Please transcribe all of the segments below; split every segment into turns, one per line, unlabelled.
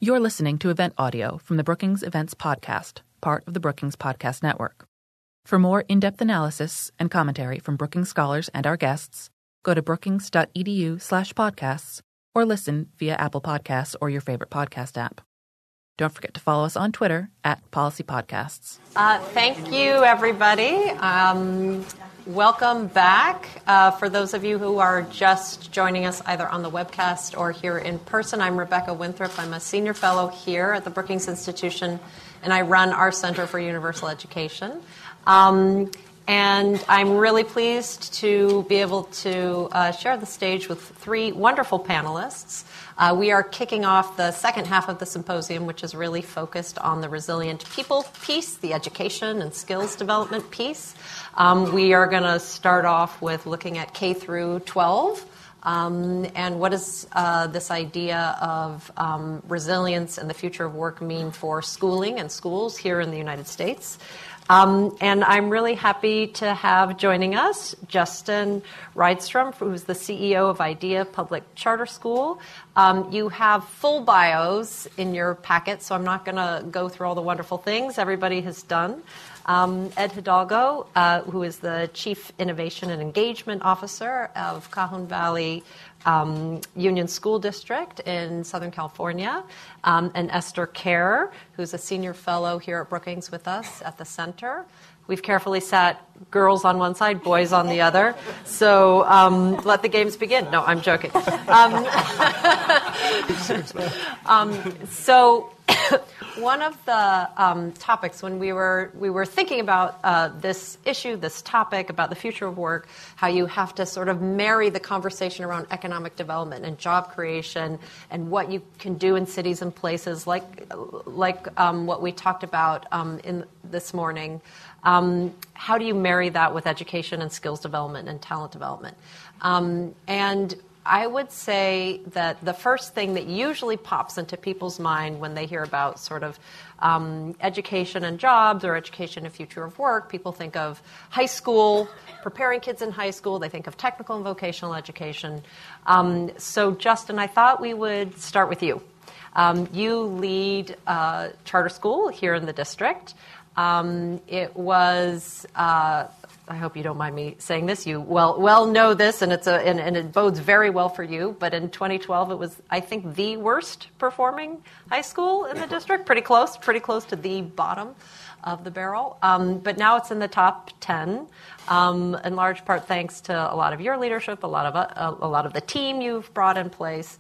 You're listening to event audio from the Brookings Events Podcast, part of the Brookings Podcast Network. For more in-depth analysis and commentary from Brookings scholars and our guests, go to brookings.edu/podcasts or listen via Apple Podcasts or your favorite podcast app. Don't forget to follow us on Twitter @PolicyPodcasts.
Thank you, everybody. Welcome back. For those of you who are just joining us either on the webcast or here in person, I'm Rebecca Winthrop. I'm a senior fellow here at the Brookings Institution, and I run our Center for Universal Education. And I'm really pleased to be able to share the stage with three wonderful panelists. We are kicking off the second half of the symposium, which is really focused on the resilient people piece, the education and skills development piece. We are going to start off with looking at K through 12. And what does this idea of resilience and the future of work mean for schooling and schools here in the United States? And I'm really happy to have joining us Justin Rydstrom, who's the CEO of IDEA Public Charter School. You have full bios in your packet, so I'm not going to go through all the wonderful things everybody has done. Ed Hidalgo, who is the Chief Innovation and Engagement Officer of Cajon Valley Union School District in Southern California, and Esther Kerr, who's a senior fellow here at Brookings with us at the center. We've carefully sat girls on one side, boys on the other. So let the games begin. No, I'm joking. So one of the topics when we were thinking about this issue, this topic about the future of work, how you have to sort of marry the conversation around economic development and job creation and what you can do in cities and places like what we talked about in this morning. How do you marry that with education and skills development and talent development? And I would say that the first thing that usually pops into people's mind when they hear about sort of education and jobs or education and future of work, people think of high school, preparing kids in high school. They think of technical and vocational education. So, Justin, I thought we would start with you. You lead charter school here in the district. It was, I hope you don't mind me saying this, you well know this, and and it bodes very well for you, but in 2012 it was, I think, the worst performing high school in the district, pretty close to the bottom of the barrel. But now it's in the top 10, in large part thanks to a lot of your leadership, a lot of the team you've brought in place.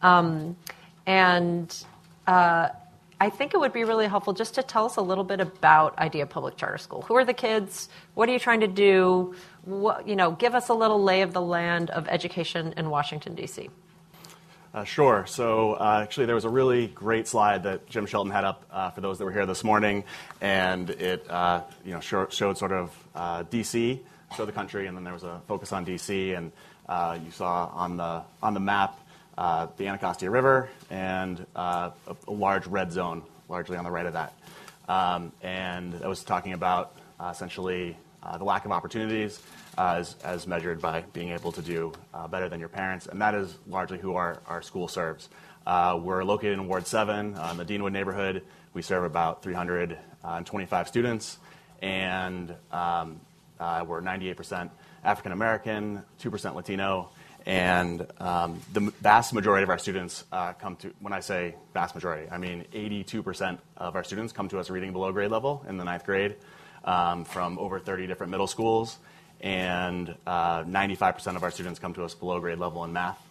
I think it would be really helpful just to tell us a little bit about IDEA Public Charter School. Who are the kids? What are you trying to do? Give us a little lay of the land of education in Washington, D.C.
Sure. So actually there was a really great slide that Jim Shelton had up for those that were here this morning, and it showed sort of D.C., showed the country, and then there was a focus on D.C., and you saw on the map the Anacostia River and a large red zone, largely on the right of that. And I was talking about essentially the lack of opportunities as measured by being able to do better than your parents, and that is largely who our school serves. We're located in Ward 7 in the Deanwood neighborhood. We serve about 325 students, and we're 98% African American, 2% Latino. And the vast majority of our students come to, when I say vast majority, I mean 82% of our students come to us reading below grade level in the 9th grade from over 30 different middle schools, and 95% of our students come to us below grade level in math.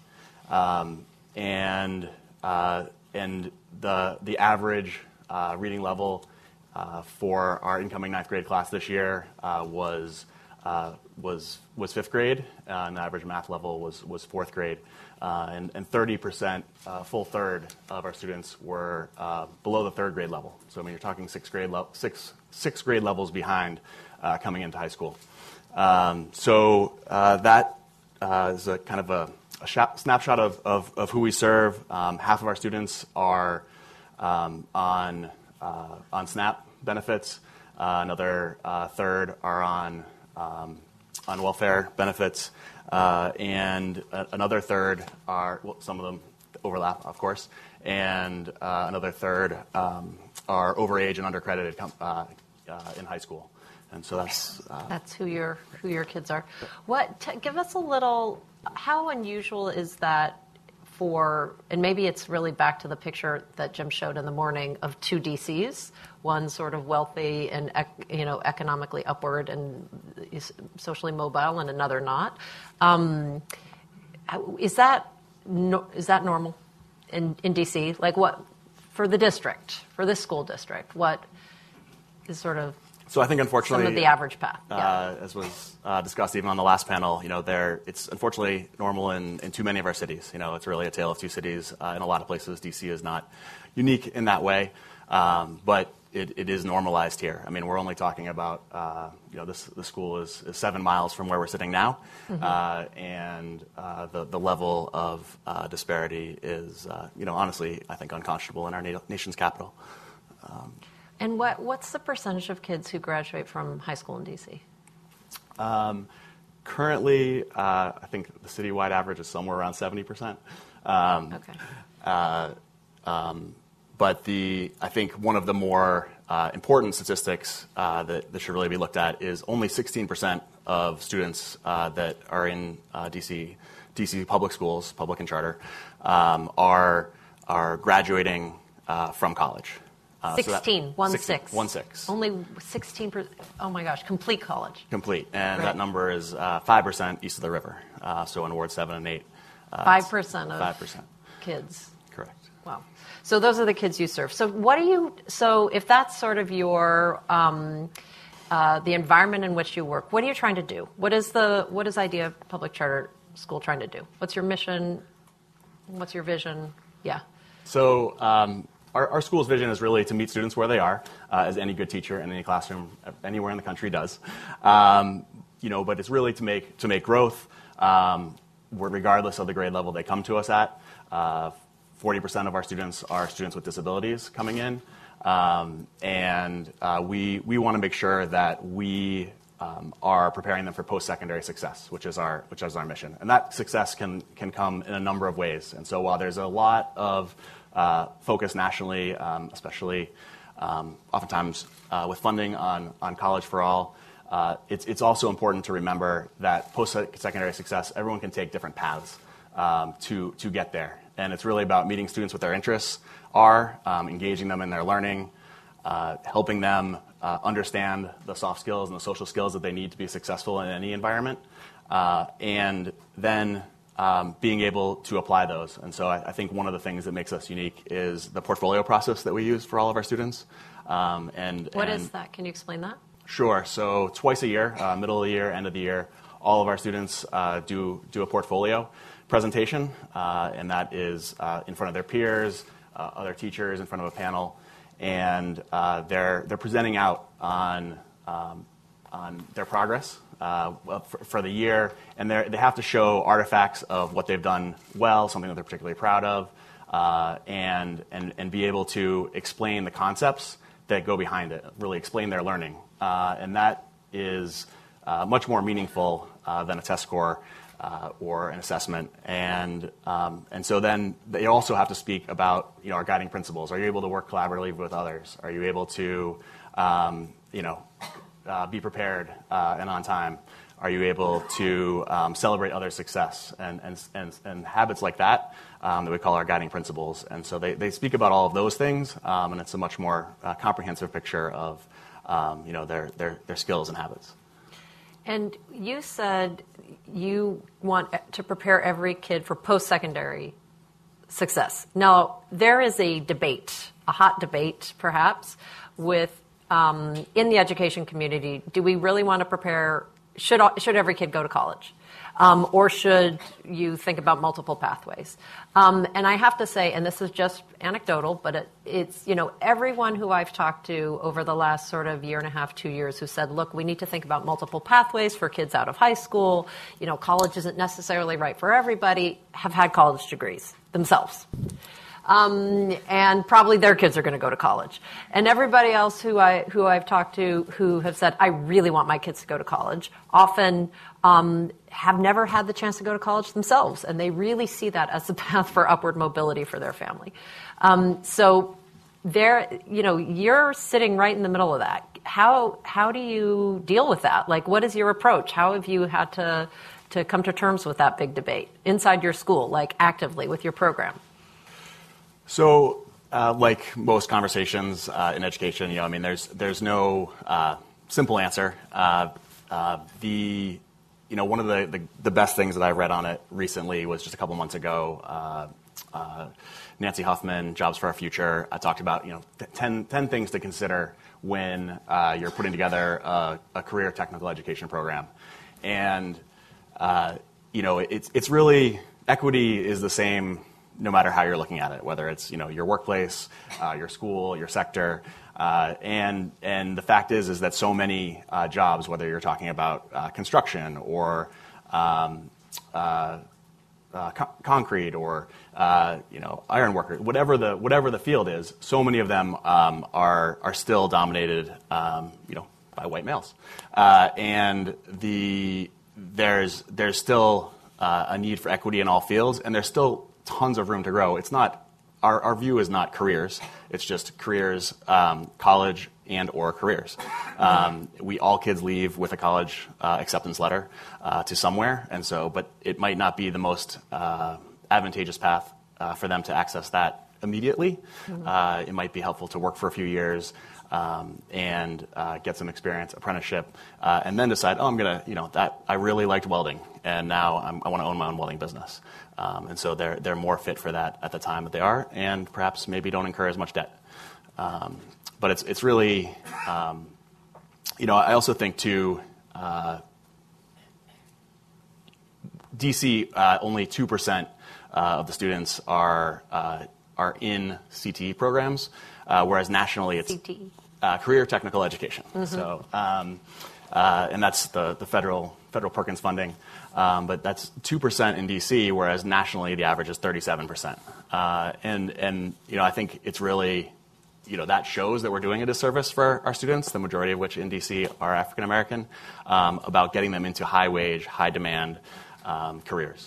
And the average reading level for our incoming 9th grade class this year was 5th grade, and the average math level was 4th grade, and 30%, full third of our students were below the 3rd grade level. So I mean, you're talking sixth grade levels behind coming into high school. So that is a kind of a snapshot of who we serve. Half of our students are on SNAP benefits. Another third are on welfare benefits, and another third are, well, some of them overlap, of course, and another third are overage and undercredited in high school. And so
that's who your kids are. Give us a little. How unusual is that for? And maybe it's really back to the picture that Jim showed in the morning of two DCs, one sort of wealthy and economically upward and socially mobile, and another not. Is that normal in DC? Like what for the district, for this school district? What is sort of
So I think, unfortunately,
some of the average path,
as was discussed even on the last panel, it's unfortunately normal in too many of our cities. It's really a tale of two cities. In a lot of places, DC is not unique in that way, but it is normalized here. I mean, we're only talking about the school is 7 miles from where we're sitting now, and the level of disparity is honestly, I think, unconscionable in our nation's capital.
And what's the percentage of kids who graduate from high school in D.C.?
Currently, I think the citywide average is somewhere around 70%.
Okay.
But I think one of the more important statistics that should really be looked at is only 16% of students that are in DC public schools, public and charter, are graduating from college.
16, 1/6.
1/6.
Only 16%. Oh my gosh, complete college.
Complete, and
Right.
that number is 5% east of the river. So in Ward 7 and 8,
5% of
5%.
kids.
Correct.
Wow. So those are the kids you serve. So if that's sort of your the environment in which you work, what are you trying to do? What is Idea Public Charter School trying to do? What's your mission? What's your vision? Yeah.
So our school's vision is really to meet students where they are, as any good teacher in any classroom anywhere in the country does. But it's really to make growth, regardless of the grade level they come to us at. 40% of our students are students with disabilities coming in, and we want to make sure that we are preparing them for post-secondary success, which is our mission. And that success can come in a number of ways. And so while there's a lot of focus nationally, especially oftentimes with funding on College for All, it's also important to remember that post-secondary success, everyone can take different paths to get there. And it's really about meeting students with their interests are, engaging them in their learning, helping them understand the soft skills and the social skills that they need to be successful in any environment, and then being able to apply those. And so I think one of the things that makes us unique is the portfolio process that we use for all of our students.
What is that? Can you explain that?
Sure. So twice a year, middle of the year, end of the year, all of our students do a portfolio presentation, and that is in front of their peers, other teachers, in front of a panel, and they're presenting out on their progress for the year, and they have to show artifacts of what they've done well, something that they're particularly proud of, and be able to explain the concepts that go behind it, really explain their learning, and that is much more meaningful than a test score or an assessment, and so then they also have to speak about our guiding principles. Are you able to work collaboratively with others? Are you able to be prepared and on time? Are you able to celebrate others' success and habits like that that we call our guiding principles? And so they speak about all of those things, and it's a much more comprehensive picture of their skills and habits.
And you said you want to prepare every kid for post-secondary success. Now, there is a debate, a hot debate perhaps, with in the education community. Do we really want to prepare, should every kid go to college? Or should you think about multiple pathways? And I have to say, and this is just anecdotal, but it's everyone who I've talked to over the last sort of year and a half, 2 years, who said, look, we need to think about multiple pathways for kids out of high school. College isn't necessarily right for everybody, have had college degrees themselves. and probably their kids are going to go to college. And everybody else who I've talked to who have said, I really want my kids to go to college, often have never had the chance to go to college themselves, and they really see that as the path for upward mobility for their family. So you're sitting right in the middle of that. How do you deal with that? Like, what is your approach? How have you had to come to terms with that big debate inside your school, like actively with your program?
So, like most conversations in education, there's no simple answer. One of the best things that I read on it recently was just a couple months ago. Nancy Huffman, Jobs for Our Future, talked about 10 things to consider when you're putting together a career technical education program, and it's really, equity is the same no matter how you're looking at it, whether it's your workplace, your school, your sector, and the fact is that so many jobs, whether you're talking about construction or concrete or iron worker, whatever the field is, so many of them are still dominated by white males, and there's still a need for equity in all fields, and there's still tons of room to grow. It's not our view is not careers; it's just careers, college and or careers. All kids leave with a college acceptance letter to somewhere, but it might not be the most advantageous path for them to access that immediately. Mm-hmm. It might be helpful to work for a few years and get some experience, apprenticeship, and then decide, I really liked welding, and now I want to own my own welding business. And so they're more fit for that at the time that they are, and perhaps maybe don't incur as much debt. But it's really, I also think too, DC, only 2% of the students are in CTE programs, whereas nationally it's
CTE.
Career Technical Education. Mm-hmm. So, and that's the federal Perkins funding. But that's 2% in DC, whereas nationally the average is 37%. And I think it's really, that shows that we're doing a disservice for our students, the majority of which in DC are African American, about getting them into high wage, high demand careers.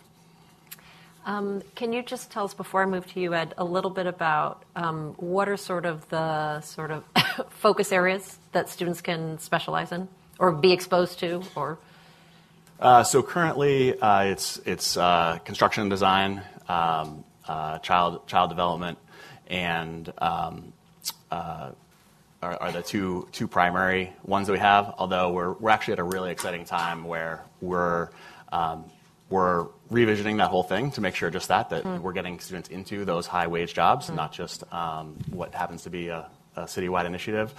Can you just tell us, before I move to you, Ed, a little bit about what are the focus areas that students can specialize in or be exposed to? Or
so currently, it's construction and design, child development, and are the two primary ones that we have. Although we're actually at a really exciting time where we're revisiting that whole thing to make sure just that we're getting students into those high wage jobs, and not just what happens to be a citywide initiative.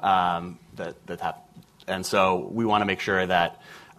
And so we want to make sure that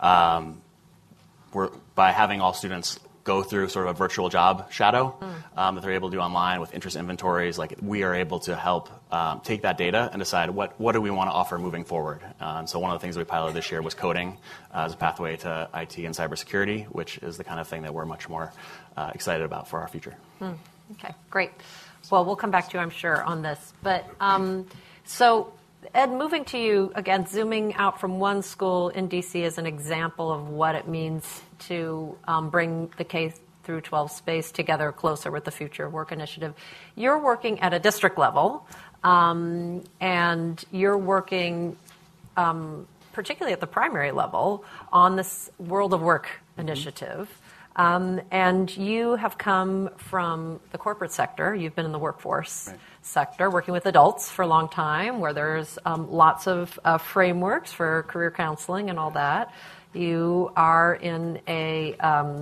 by having all students go through sort of a virtual job shadow that they're able to do online with interest inventories, like we are able to help take that data and decide what do we want to offer moving forward. So one of the things we piloted this year was coding as a pathway to IT and cybersecurity, which is the kind of thing that we're much more excited about for our future.
Okay, great. Well, we'll come back to you, I'm sure, on this. But so, Ed, moving to you, again, zooming out from one school in D.C. as an example of what it means to bring the K through 12 space together closer with the Future Work Initiative. You're working at a district level, and you're working particularly at the primary level on this World of Work initiative. And you have come from the corporate sector. You've been in the workforce sector, working with adults for a long time, where there's lots of frameworks for career counseling and all that. You are in a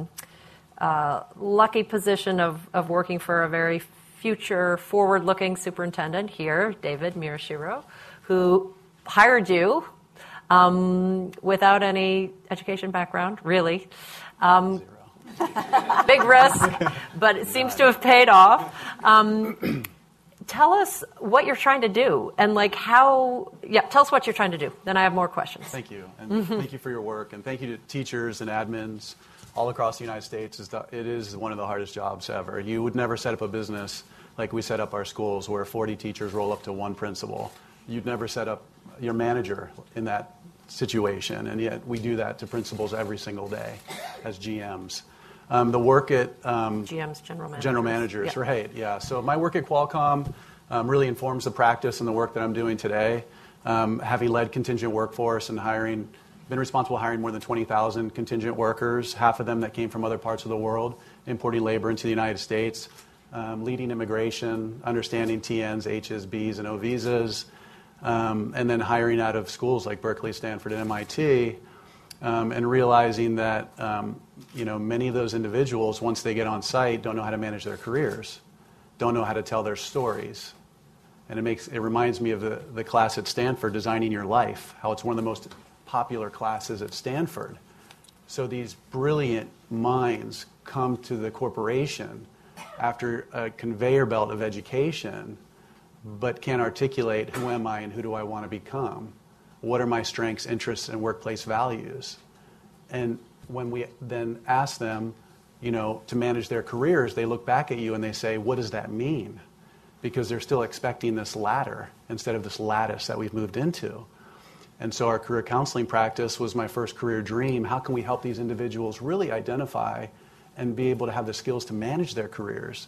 lucky position of working for a very future forward-looking superintendent here, David Miyashiro, who hired you without any education background, really. Big risk, but it seems to have paid off. Tell us what you're trying to do and tell us what you're trying to do. Then I have more questions.
Thank you. And thank you for your work. And thank you to teachers and admins all across the United States, it is one of the hardest jobs ever. You would never set up a business like we set up our schools, where 40 teachers roll up to one principal. You'd never set up your manager in that situation, and yet we do that to principals every single day as GMs. The work at
GMs, general managers.
General managers, right? Yeah. So my work at Qualcomm really informs the practice and the work that I'm doing today. Having led contingent workforce and been responsible for hiring more than 20,000 contingent workers, half of them that came from other parts of the world, importing labor into the United States, leading immigration, understanding TNs, Hs, Bs, and O visas, and then hiring out of schools like Berkeley, Stanford, and MIT, and realizing that many of those individuals, once they get on site, don't know how to manage their careers, don't know how to tell their stories. And it reminds me of the class at Stanford, Designing Your Life, how it's one of the most popular classes at Stanford. So these brilliant minds come to the corporation after a conveyor belt of education, but can't articulate who am I and who do I want to become? What are my strengths, interests, and workplace values? And when we then ask them, to manage their careers, they look back at you and they say, what does that mean? Because they're still expecting this ladder instead of this lattice that we've moved into. And so our career counseling practice was my first career dream. How can we help these individuals really identify and be able to have the skills to manage their careers?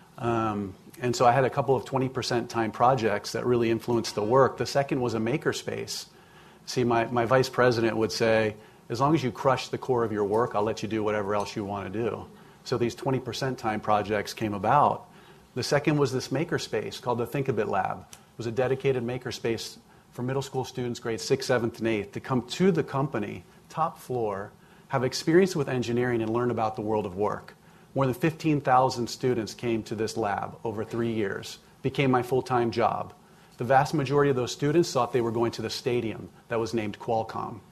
And so I had a couple of 20% time projects that really influenced the work. The second was a makerspace. See, my vice president would say, as long as you crush the core of your work, I'll let you do whatever else you want to do. So these 20% time projects came about. The second was this makerspace called the Think A Bit Lab. It was a dedicated makerspace for middle school students, grades 6th, 7th, and 8th, to come to the company, top floor, have experience with engineering, and learn about the world of work. More than 15,000 students came to this lab over 3 years, became my full-time job. The vast majority of those students thought they were going to the stadium that was named Qualcomm.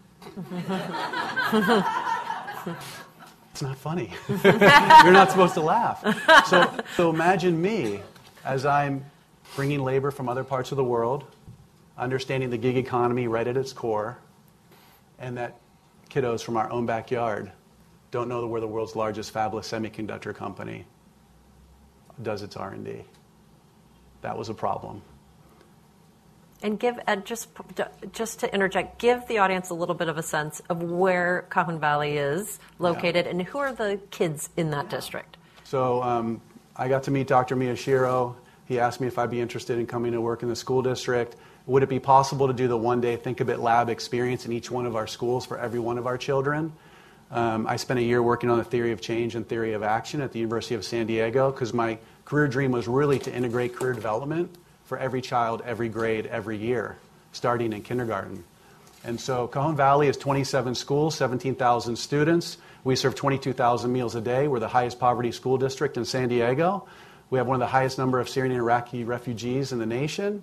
It's not funny. You're not supposed to laugh. So imagine me as I'm bringing labor from other parts of the world, understanding the gig economy right at its core, and that kiddos from our own backyard don't know that we're the world's largest fabless semiconductor company does its R&D. That was a problem.
And just to interject, give the audience a little bit of a sense of where Cajon Valley is located and who are the kids in that district.
So I got to meet Dr. Miyashiro. He asked me if I'd be interested in coming to work in the school district. Would it be possible to do the one-day Think A Bit Lab experience in each one of our schools for every one of our children? I spent a year working on the theory of change and theory of action at the University of San Diego because my career dream was really to integrate career development for every child, every grade, every year, starting in kindergarten. And so Cajon Valley is 27 schools, 17,000 students. We serve 22,000 meals a day. We're the highest poverty school district in San Diego. We have one of the highest number of Syrian and Iraqi refugees in the nation.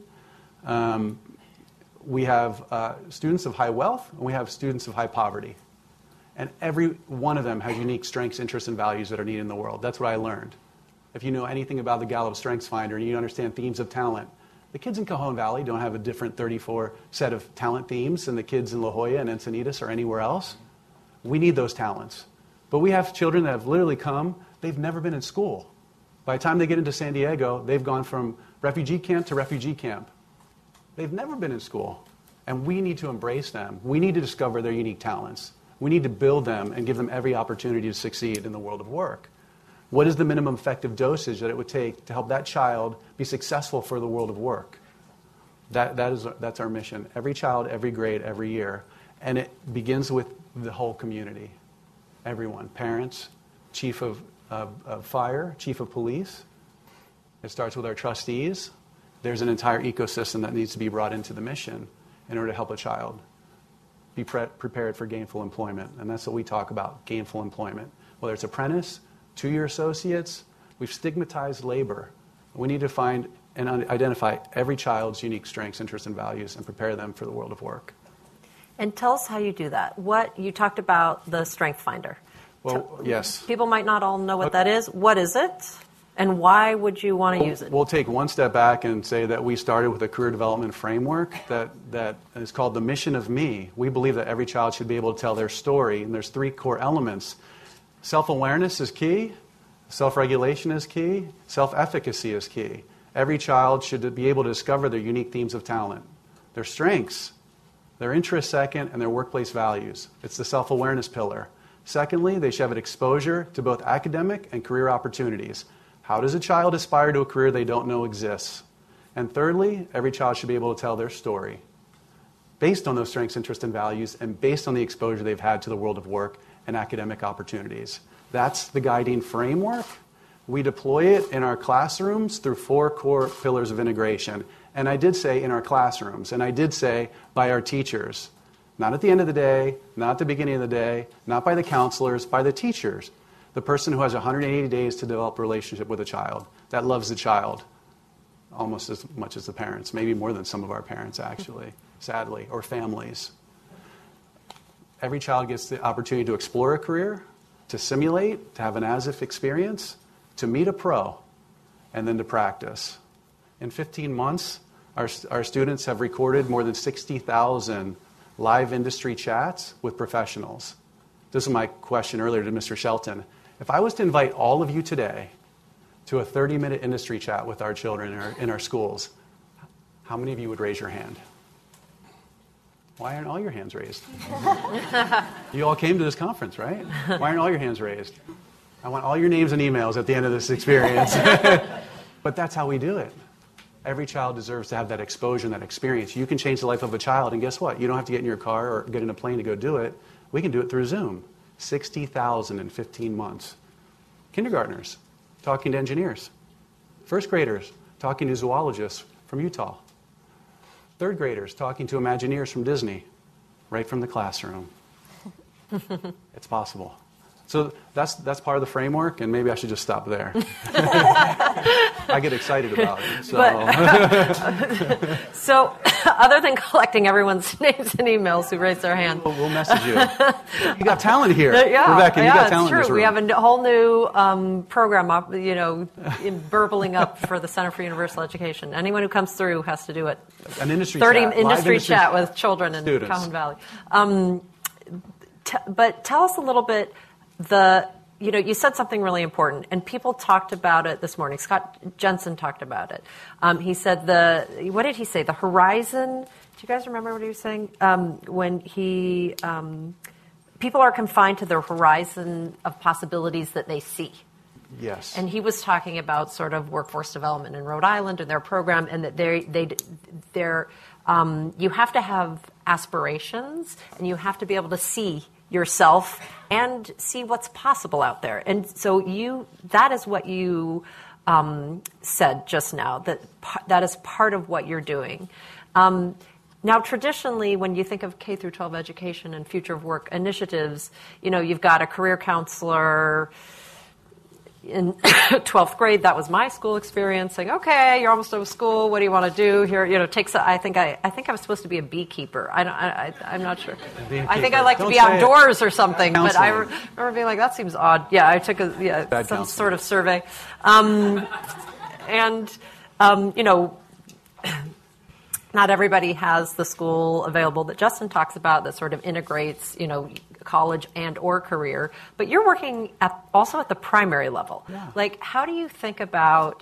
We have students of high wealth, and we have students of high poverty. And every one of them has unique strengths, interests, and values that are needed in the world. That's what I learned. If you know anything about the Gallup Strengths Finder and you understand themes of talent, the kids in Cajon Valley don't have a different 34 set of talent themes than the kids in La Jolla and Encinitas or anywhere else. We need those talents. But we have children that have literally come, they've never been in school. By the time they get into San Diego, they've gone from refugee camp to refugee camp. They've never been in school. And we need to embrace them. We need to discover their unique talents. We need to build them and give them every opportunity to succeed in the world of work. What is the minimum effective dosage that it would take to help that child be successful for the world of work? That's our mission. Every child, every grade, every year. And it begins with the whole community. Everyone. Parents, chief of fire, chief of police. It starts with our trustees. There's an entire ecosystem that needs to be brought into the mission in order to help a child be prepared for gainful employment. And that's what we talk about, gainful employment. Whether it's apprentice, 2-year associates, we've stigmatized labor. We need to find and identify every child's unique strengths, interests, and values and prepare them for the world of work.
And tell us how you do that. You talked about the Strength Finder.
Well, yes.
People might not all know what that is. What is it? And why would you want to use it?
We'll take one step back and say that we started with a career development framework that is called the Mission of Me. We believe that every child should be able to tell their story, and there's 3 core elements. Self-awareness is key. Self-regulation is key. Self-efficacy is key. Every child should be able to discover their unique themes of talent, their strengths, their interests second, and their workplace values. It's the self-awareness pillar. Secondly, they should have exposure to both academic and career opportunities. How does a child aspire to a career they don't know exists? And thirdly, every child should be able to tell their story based on those strengths, interests, and values, and based on the exposure they've had to the world of work and academic opportunities. That's the guiding framework. We deploy it in our classrooms through 4 core pillars of integration. And I did say in our classrooms, and I did say by our teachers. Not at the end of the day, not at the beginning of the day, not by the counselors, by the teachers. The person who has 180 days to develop a relationship with a child, that loves the child almost as much as the parents, maybe more than some of our parents actually, sadly, or families. Every child gets the opportunity to explore a career, to simulate, to have an as-if experience, to meet a pro, and then to practice. In 15 months, our students have recorded more than 60,000 live industry chats with professionals. This is my question earlier to Mr. Shelton. If I was to invite all of you today to a 30-minute industry chat with our children in our schools, how many of you would raise your hand? Why aren't all your hands raised? You all came to this conference, right? Why aren't all your hands raised? I want all your names and emails at the end of this experience. But that's how we do it. Every child deserves to have that exposure and that experience. You can change the life of a child, and guess what? You don't have to get in your car or get in a plane to go do it. We can do it through Zoom. 60,000 in 15 months. Kindergartners talking to engineers. First graders talking to zoologists from Utah. Third graders talking to Imagineers from Disney, right from the classroom. It's possible. So that's part of the framework, and maybe I should just stop there. I get excited about it.
So, other than collecting everyone's names and emails who raised their hand,
we'll message you. You got talent here, Rebecca. You got talent.
It's true. We have a whole new program, burbling up for the Center for Universal Education. Anyone who comes through has to do it.
An industry
30
chat,
industry chat with children in
students.
Cajon Valley. But tell us a little bit. You said something really important, and people talked about it this morning. Scott Jensen talked about it. He said what did he say? The horizon. Do you guys remember what he was saying? When people are confined to their horizon of possibilities that they see.
Yes.
And he was talking about sort of workforce development in Rhode Island and their program, and that you have to have aspirations, and you have to be able to see yourself and see what's possible out there. And so that is what you said just now, that is part of what you're doing. Now, traditionally, when you think of K through 12 education and future of work initiatives, you've got a career counselor. In 12th grade, that was my school experience, saying, okay, you're almost out of school, what do you want to do here? I think I was supposed to be a beekeeper. I'm not sure. I think I like to be outdoors or something, but I remember being like, that seems odd. Yeah, I took some sort of survey. Not everybody has the school available that Justin talks about that sort of integrates, college and or career. But you're working also at the primary level.
Yeah.
Like, how do you think about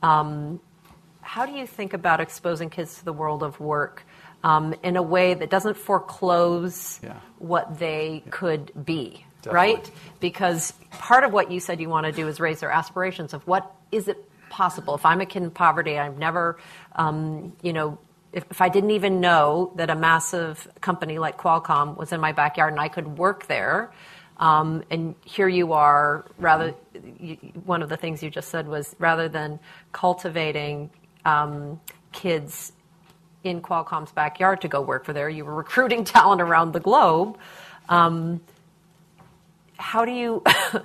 exposing kids to the world of work in a way that doesn't foreclose what they could be?
Definitely.
Right? Because part of what you said you want to do is raise their aspirations of what is it possible. If I'm a kid in poverty, I've never, if I didn't even know that a massive company like Qualcomm was in my backyard and I could work there, and here you are, one of the things you just said was rather than cultivating kids in Qualcomm's backyard to go work for there, you were recruiting talent around the globe. How do you,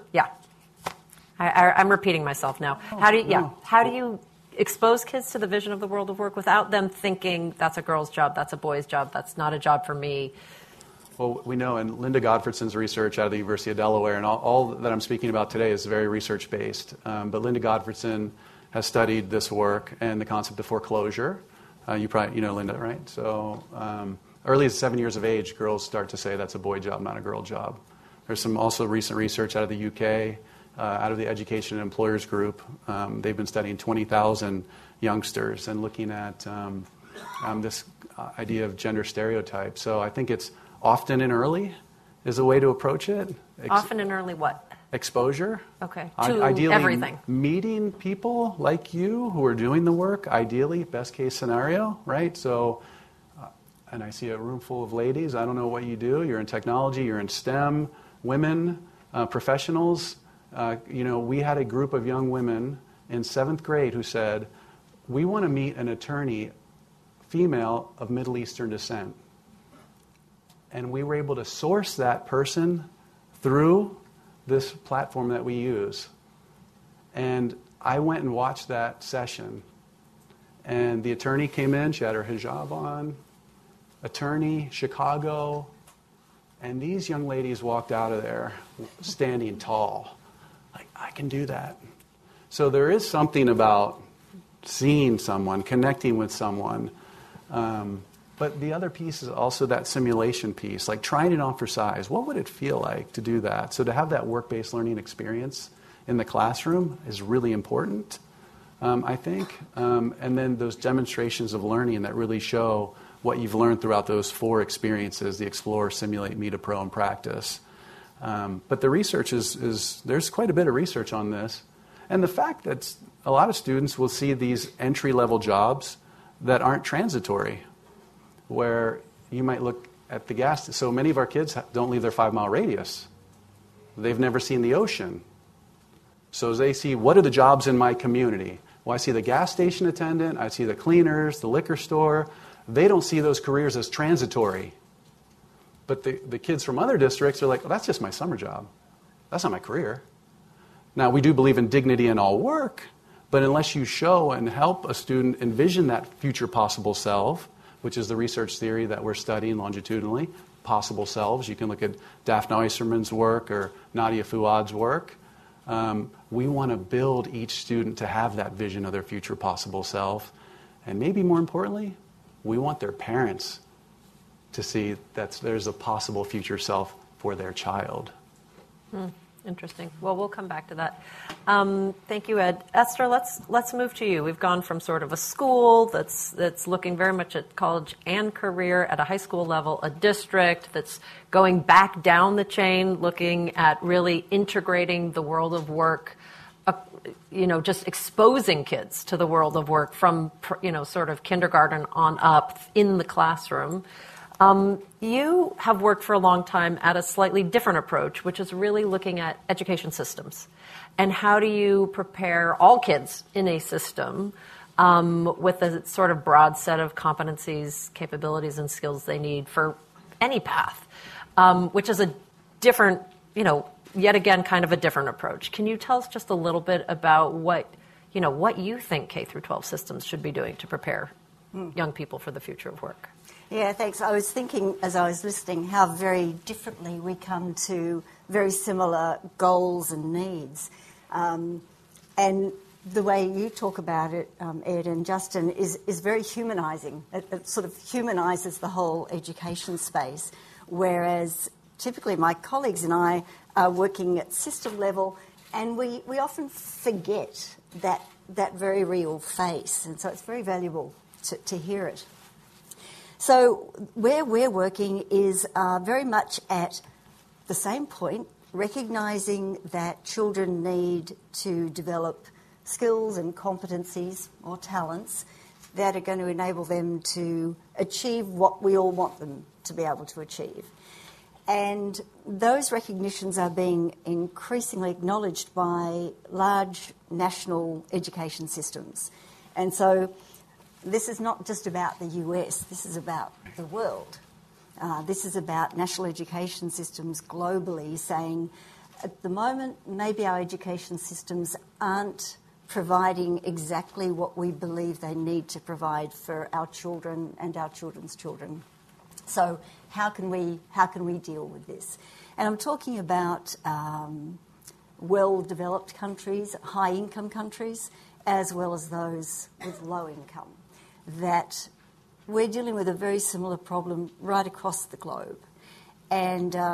I'm repeating myself now. How do you expose kids to the vision of the world of work without them thinking that's a girl's job, that's a boy's job, that's not a job for me?
Well, we know, and Linda Godfredson's research out of the University of Delaware, and all that I'm speaking about today is very research-based. But Linda Godfredson has studied this work and the concept of foreclosure. You probably know Linda, right? So early as 7 years of age, girls start to say that's a boy job, not a girl job. There's some also recent research out of the UK, out of the Education and Employers Group. They've been studying 20,000 youngsters and looking at this idea of gender stereotype. So I think it's often and early is a way to approach it.
Often and early what?
Exposure.
Okay. To
Ideally,
everything.
Meeting people like you who are doing the work, ideally, best case scenario, right? So, and I see a room full of ladies. I don't know what you do. You're in technology, you're in STEM, women, professionals. We had a group of young women in 7th grade who said, we want to meet an attorney, female of Middle Eastern descent. And we were able to source that person through this platform that we use. And I went and watched that session. And the attorney came in, she had her hijab on, attorney, Chicago, and these young ladies walked out of there standing tall. Like, I can do that. So there is something about seeing someone, connecting with someone. But the other piece is also that simulation piece, like trying it on for size. What would it feel like to do that? So to have that work-based learning experience in the classroom is really important, I think. And then those demonstrations of learning that really show what you've learned throughout those 4 experiences, the Explore, Simulate, Meet a Pro, and Practice. But the research there's quite a bit of research on this. And the fact that a lot of students will see these entry-level jobs that aren't transitory, where you might look at the gas. So many of our kids don't leave their 5-mile radius. They've never seen the ocean. So as they see, what are the jobs in my community? Well, I see the gas station attendant, I see the cleaners, the liquor store. They don't see those careers as transitory. But the kids from other districts are like, well, that's just my summer job. That's not my career. Now, we do believe in dignity in all work, but unless you show and help a student envision that future possible self, which is the research theory that we're studying longitudinally, possible selves. You can look at Daphne Oyserman's work or Nadia Fuad's work. We want to build each student to have that vision of their future possible self. And maybe more importantly, we want their parents to see that there's a possible future self for their child.
Interesting. Well, we'll come back to that. Thank you, Ed. Esther, let's move to you. We've gone from sort of a school that's looking very much at college and career at a high school level, a district that's going back down the chain, looking at really integrating the world of work, just exposing kids to the world of work from, sort of kindergarten on up in the classroom. You have worked for a long time at a slightly different approach, which is really looking at education systems. And how do you prepare all kids in a system with a sort of broad set of competencies, capabilities, and skills they need for any path, which is a different, yet again, kind of a different approach. Can you tell us just a little bit about what you think K through 12 systems should be doing to prepare young people for the future of work?
Yeah, thanks. I was thinking as I was listening how very differently we come to very similar goals and needs. And the way you talk about it, Ed and Justin, is very humanising. It sort of humanises the whole education space, whereas typically my colleagues and I are working at system level, and we often forget that very real face, and so it's very valuable to hear it. So where we're working is very much at the same point, recognising that children need to develop skills and competencies or talents that are going to enable them to achieve what we all want them to be able to achieve. And those recognitions are being increasingly acknowledged by large national education systems. And so this is not just about the US, this is about the world. This is about national education systems globally saying, at the moment, maybe our education systems aren't providing exactly what we believe they need to provide for our children and our children's children. So how can we deal with this? And I'm talking about well-developed countries, high-income countries, as well as those with low income, that we're dealing with a very similar problem right across the globe. And a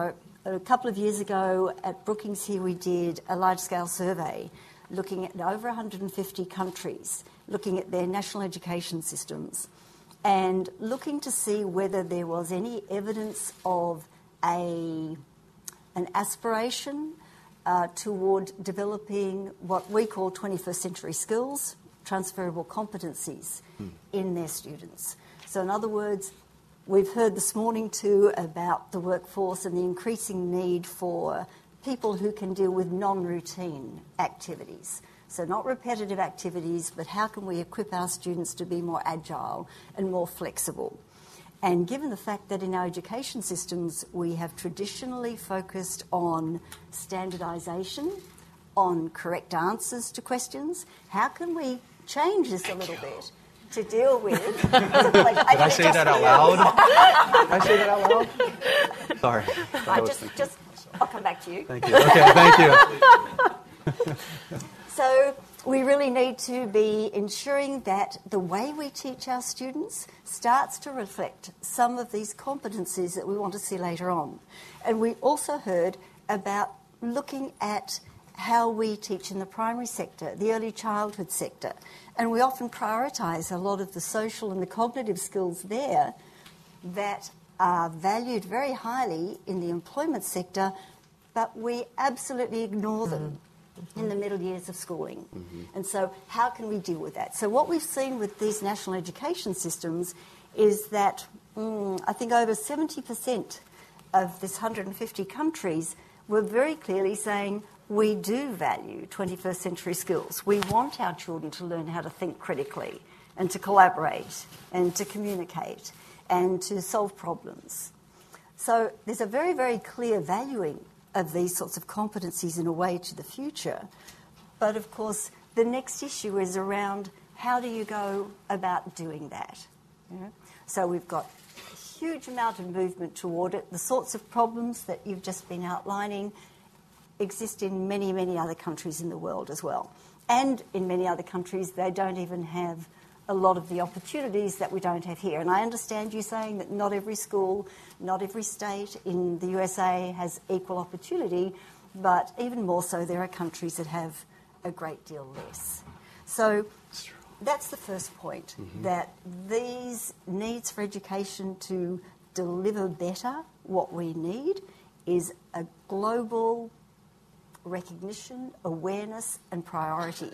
a couple of years ago at Brookings here, we did a large-scale survey looking at over 150 countries, looking at their national education systems, and looking to see whether there was any evidence of an aspiration toward developing what we call 21st century skills, transferable competencies in their students. So in other words, we've heard this morning too about the workforce and the increasing need for people who can deal with non-routine activities. So not repetitive activities, but how can we equip our students to be more agile and more flexible? And given the fact that in our education systems we have traditionally focused on standardisation, on correct answers to questions, how can we change this a little bit to deal with... Did
I say that out loud? Did I say that out loud? Sorry.
I'll come back to you.
Thank you. Okay, thank you.
So we really need to be ensuring that the way we teach our students starts to reflect some of these competencies that we want to see later on. And we also heard about looking at how we teach in the primary sector, the early childhood sector. And we often prioritise a lot of the social and the cognitive skills there that are valued very highly in the employment sector, but we absolutely ignore them in the middle years of schooling. And so how can we deal with that? So what we've seen with these national education systems is that I think over 70% of this 150 countries were very clearly saying we do value 21st century skills. We want our children to learn how to think critically and to collaborate and to communicate and to solve problems. So there's a very, very clear valuing of these sorts of competencies in a way to the future. But of course, the next issue is around how do you go about doing that? You know? So we've got a huge amount of movement toward it. The sorts of problems that you've just been outlining exist in many, many other countries in the world as well. And in many other countries, they don't even have a lot of the opportunities that we don't have here. And I understand you saying that not every school, not every state in the USA has equal opportunity, but even more so, there are countries that have a great deal less. So that's the first point, that these needs for education to deliver better what we need is a global recognition, awareness and priority.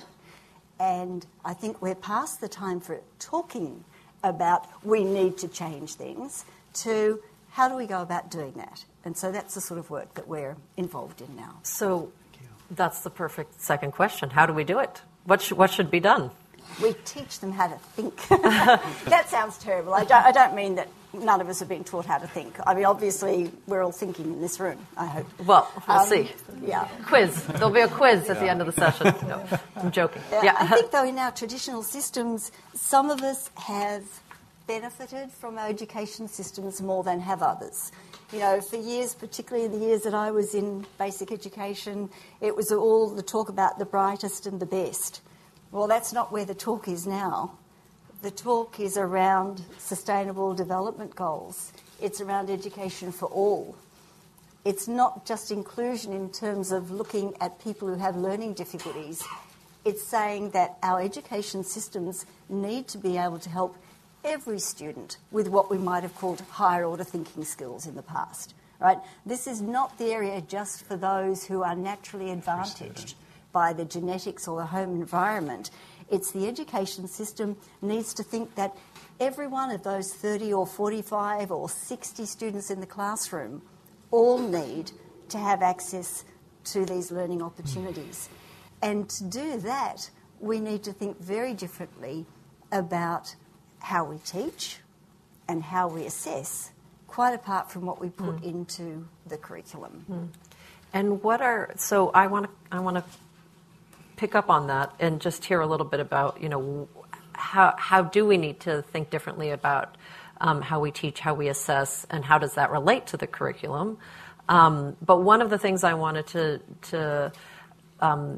And I think we're past the time for talking about we need to change things to how do we go about doing that? And so that's the sort of work that we're involved in now.
So that's the perfect second question. How do we do it? What should be done?
We teach them how to think. That sounds terrible. I don't mean that none of us have been taught how to think. I mean, obviously, we're all thinking in this room, I hope.
Well, we'll see.
Yeah.
Quiz. There'll be a quiz at the end of the session. No, I'm joking.
Yeah. I think, though, in our traditional systems, some of us have benefited from our education systems more than have others. You know, for years, particularly in the years that I was in basic education, it was all the talk about the brightest and the best. Well, that's not where the talk is now. The talk is around sustainable development goals. It's around education for all. It's not just inclusion in terms of looking at people who have learning difficulties. It's saying that our education systems need to be able to help every student with what we might have called higher order thinking skills in the past. Right? This is not the area just for those who are naturally advantaged by the genetics or the home environment. It's the education system needs to think that every one of those 30 or 45 or 60 students in the classroom all need to have access to these learning opportunities. And to do that, we need to think very differently about how we teach and how we assess, quite apart from what we put into the curriculum.
And so I want to pick up on that and just hear a little bit about, you know, how do we need to think differently about how we teach, how we assess, and how does that relate to the curriculum? But one of the things I wanted to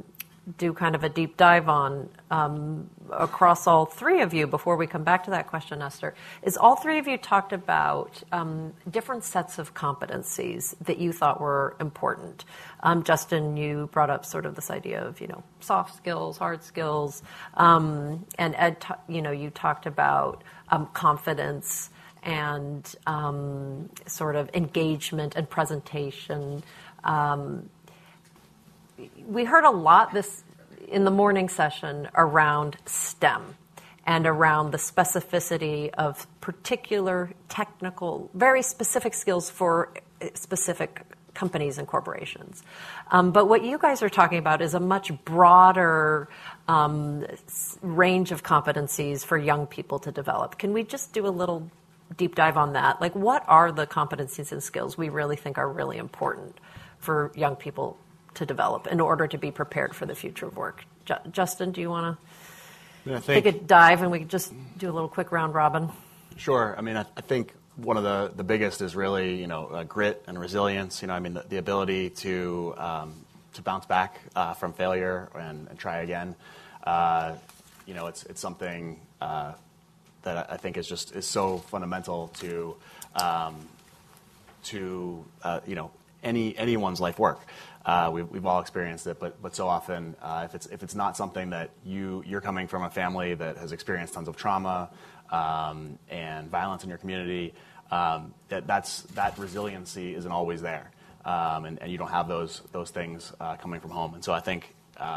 do kind of a deep dive on across all three of you before we come back to that question, Esther, is all three of you talked about different sets of competencies that you thought were important. Justin, you brought up sort of this idea of, soft skills, hard skills. And Ed, you talked about confidence and sort of engagement and presentation. We heard a lot in the morning session around STEM and around the specificity of particular technical, very specific skills for specific companies and corporations. But what you guys are talking about is a much broader range of competencies for young people to develop. Can we just do a little deep dive on that? Like, what are the competencies and skills we really think are really important for young people to develop in order to be prepared for the future of work? Justin, do you want to take a dive and we can just do a little quick round robin?
Sure. I mean, I think one of the biggest is really, grit and resilience. The ability to bounce back from failure and try again. It's something that I think is so fundamental to anyone's life work. We've all experienced it, but so often, if it's not something that you're coming from a family that has experienced tons of trauma and violence in your community, that resiliency isn't always there, and you don't have those things coming from home. And so I think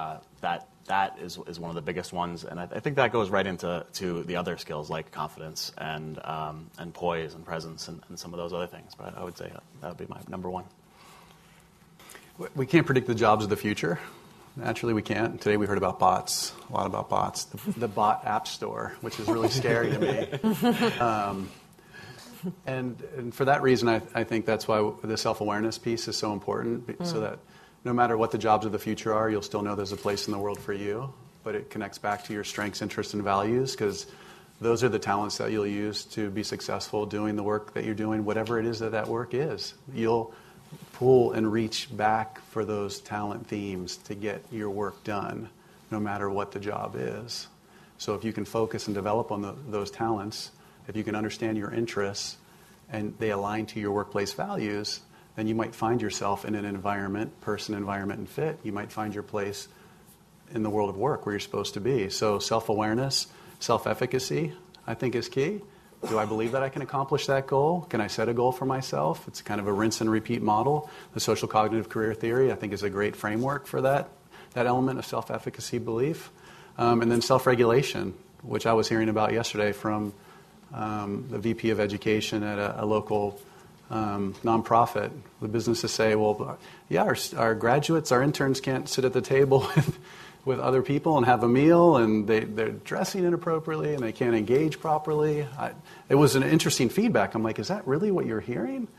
that is one of the biggest ones, and I think that goes right into the other skills like confidence and poise and presence and some of those other things. But I would say that would be my number one.
We can't predict the jobs of the future. Naturally, we can't. Today we heard about bots, a lot about bots. The bot app store, which is really scary to me. And for that reason, I think that's why the self-awareness piece is so important, so that no matter what the jobs of the future are, you'll still know there's a place in the world for you, but it connects back to your strengths, interests, and values, because those are the talents that you'll use to be successful doing the work that you're doing, whatever it is that work is. You'll pull and reach back for those talent themes to get your work done, no matter what the job is. So if you can focus and develop on those talents, if you can understand your interests, and they align to your workplace values, then you might find yourself in an environment, person, environment, and fit. You might find your place in the world of work where you're supposed to be. So self-awareness, self-efficacy, I think is key. Do I believe that I can accomplish that goal? Can I set a goal for myself? It's kind of a rinse and repeat model. The social cognitive career theory, I think, is a great framework for that element of self-efficacy belief. And then self-regulation, which I was hearing about yesterday from the VP of Education at a local nonprofit. The businesses say, well, yeah, our graduates, our interns can't sit at the table with other people and have a meal, and they're dressing inappropriately, and they can't engage properly. It was an interesting feedback. I'm like, is that really what you're hearing?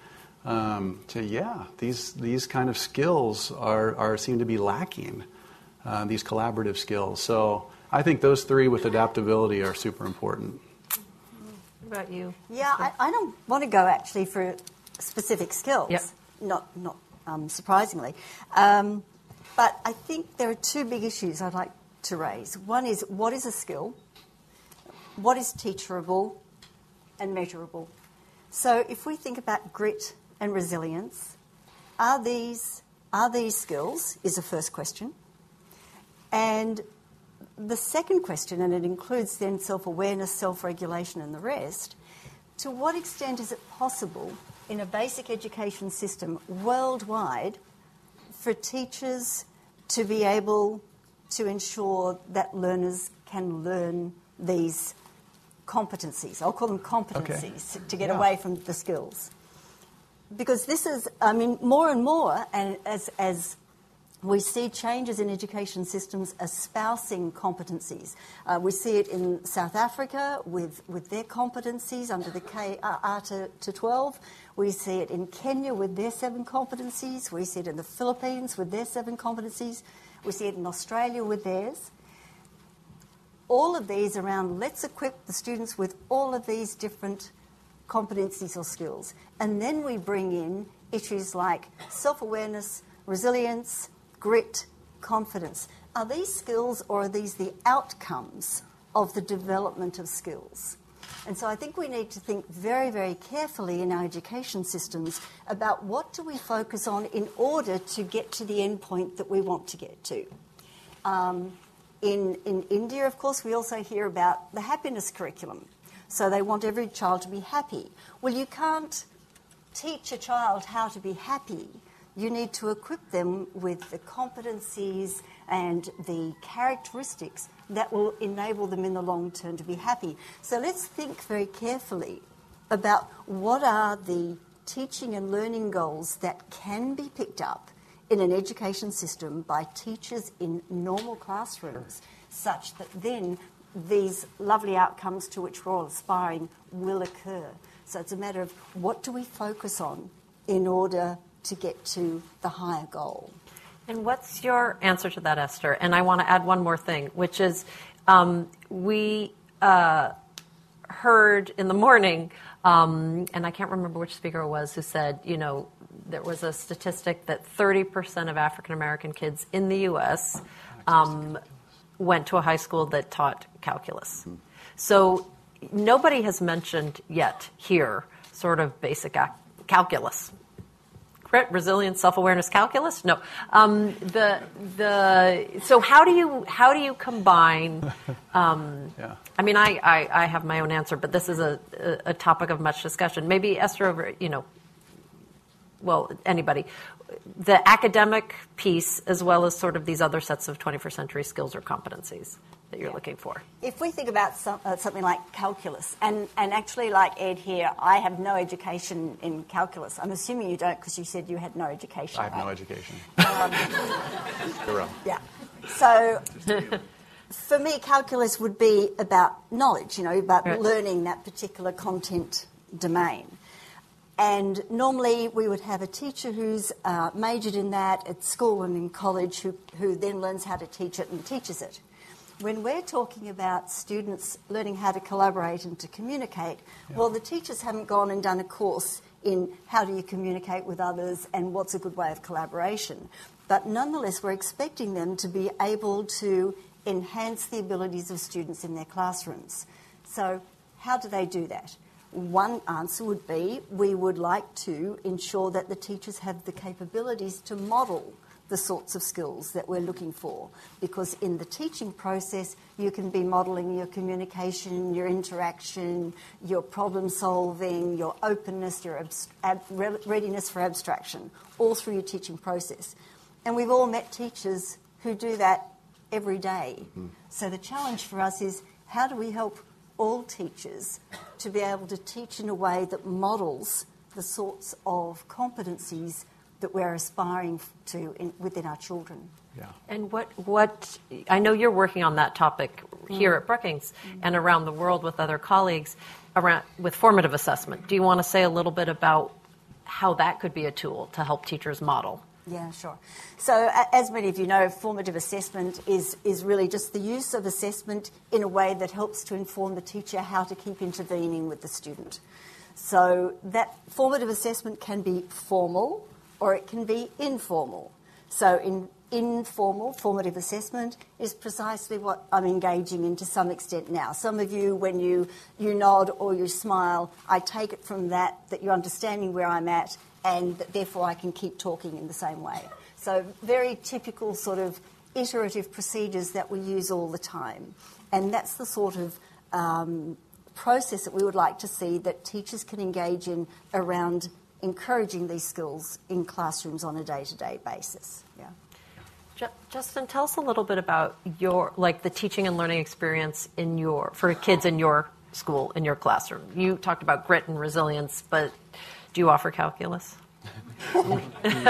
These kind of skills seem to be lacking, these collaborative skills. So I think those three with adaptability are super important.
What about you?
Yeah, I don't want to go actually for specific skills,
yep.
not surprisingly. But I think there are two big issues I'd like to raise. One is, what is a skill? What is teachable and measurable? So if we think about grit and resilience, are these skills, is the first question. And the second question, and it includes then self-awareness, self-regulation and the rest, to what extent is it possible in a basic education system worldwide for teachers to be able to ensure that learners can learn these competencies? I'll call them competencies to get away from the skills. Because this is, more and more, and as we see changes in education systems espousing competencies. We see it in South Africa with their competencies under the R-12. We see it in Kenya with their 7 competencies. We see it in the Philippines with their 7 competencies. We see it in Australia with theirs. All of these around, let's equip the students with all of these different competencies or skills. And then we bring in issues like self-awareness, resilience, grit, confidence. Are these skills, or are these the outcomes of the development of skills? And so I think we need to think very, very carefully in our education systems about what do we focus on in order to get to the end point that we want to get to. In India, of course, we also hear about the happiness curriculum. So they want every child to be happy. Well, you can't teach a child how to be happy. You need to equip them with the competencies and the characteristics that will enable them in the long term to be happy. So let's think very carefully about what are the teaching and learning goals that can be picked up in an education system by teachers in normal classrooms, such that then these lovely outcomes to which we're all aspiring will occur. So it's a matter of what do we focus on in order to get to the higher goal.
And what's your answer to that, Esther? And I want to add one more thing, which is we heard in the morning, and I can't remember which speaker it was, who said, there was a statistic that 30% of African American kids in the U.S. Went to a high school that taught calculus. So nobody has mentioned yet here sort of basic calculus. Grit, resilience, self-awareness, calculus? No. So how do you combine?
Yeah.
I mean, I have my own answer, but this is a topic of much discussion. Maybe Esther, over anybody, the academic piece as well as sort of these other sets of 21st century skills or competencies that you're looking for.
If we think about something like calculus, and actually like Ed here, I have no education in calculus. I'm assuming you don't because you said you had no education.
I have no education.
You're wrong.
Yeah. So for me, calculus would be about knowledge, about
right.
learning that particular content domain. And normally we would have a teacher who's majored in that at school and in college who then learns how to teach it and teaches it. When we're talking about students learning how to collaborate and to communicate, well, the teachers haven't gone and done a course in how do you communicate with others and what's a good way of collaboration. But nonetheless, we're expecting them to be able to enhance the abilities of students in their classrooms. So how do they do that? One answer would be we would like to ensure that the teachers have the capabilities to model the sorts of skills that we're looking for, because in the teaching process you can be modelling your communication, your interaction, your problem solving, your openness, your readiness for abstraction, all through your teaching process. And we've all met teachers who do that every day. Mm-hmm. So the challenge for us is how do we help all teachers to be able to teach in a way that models the sorts of competencies that we're aspiring to within our children.
Yeah.
And what I know you're working on that topic here at Brookings and around the world with other colleagues with formative assessment. Do you want to say a little bit about how that could be a tool to help teachers model?
Yeah, sure. So as many of you know, formative assessment is really just the use of assessment in a way that helps to inform the teacher how to keep intervening with the student. So that formative assessment can be formal or it can be informal. So informal formative assessment is precisely what I'm engaging in to some extent now. Some of you, when you nod or you smile, I take it from that you're understanding where I'm at and that therefore I can keep talking in the same way. So very typical sort of iterative procedures that we use all the time. And that's the sort of process that we would like to see that teachers can engage in around encouraging these skills in classrooms on a day-to-day basis. Yeah.
Justin, tell us a little bit about the teaching and learning experience for kids in your school, in your classroom. You talked about grit and resilience, but do you offer calculus?
We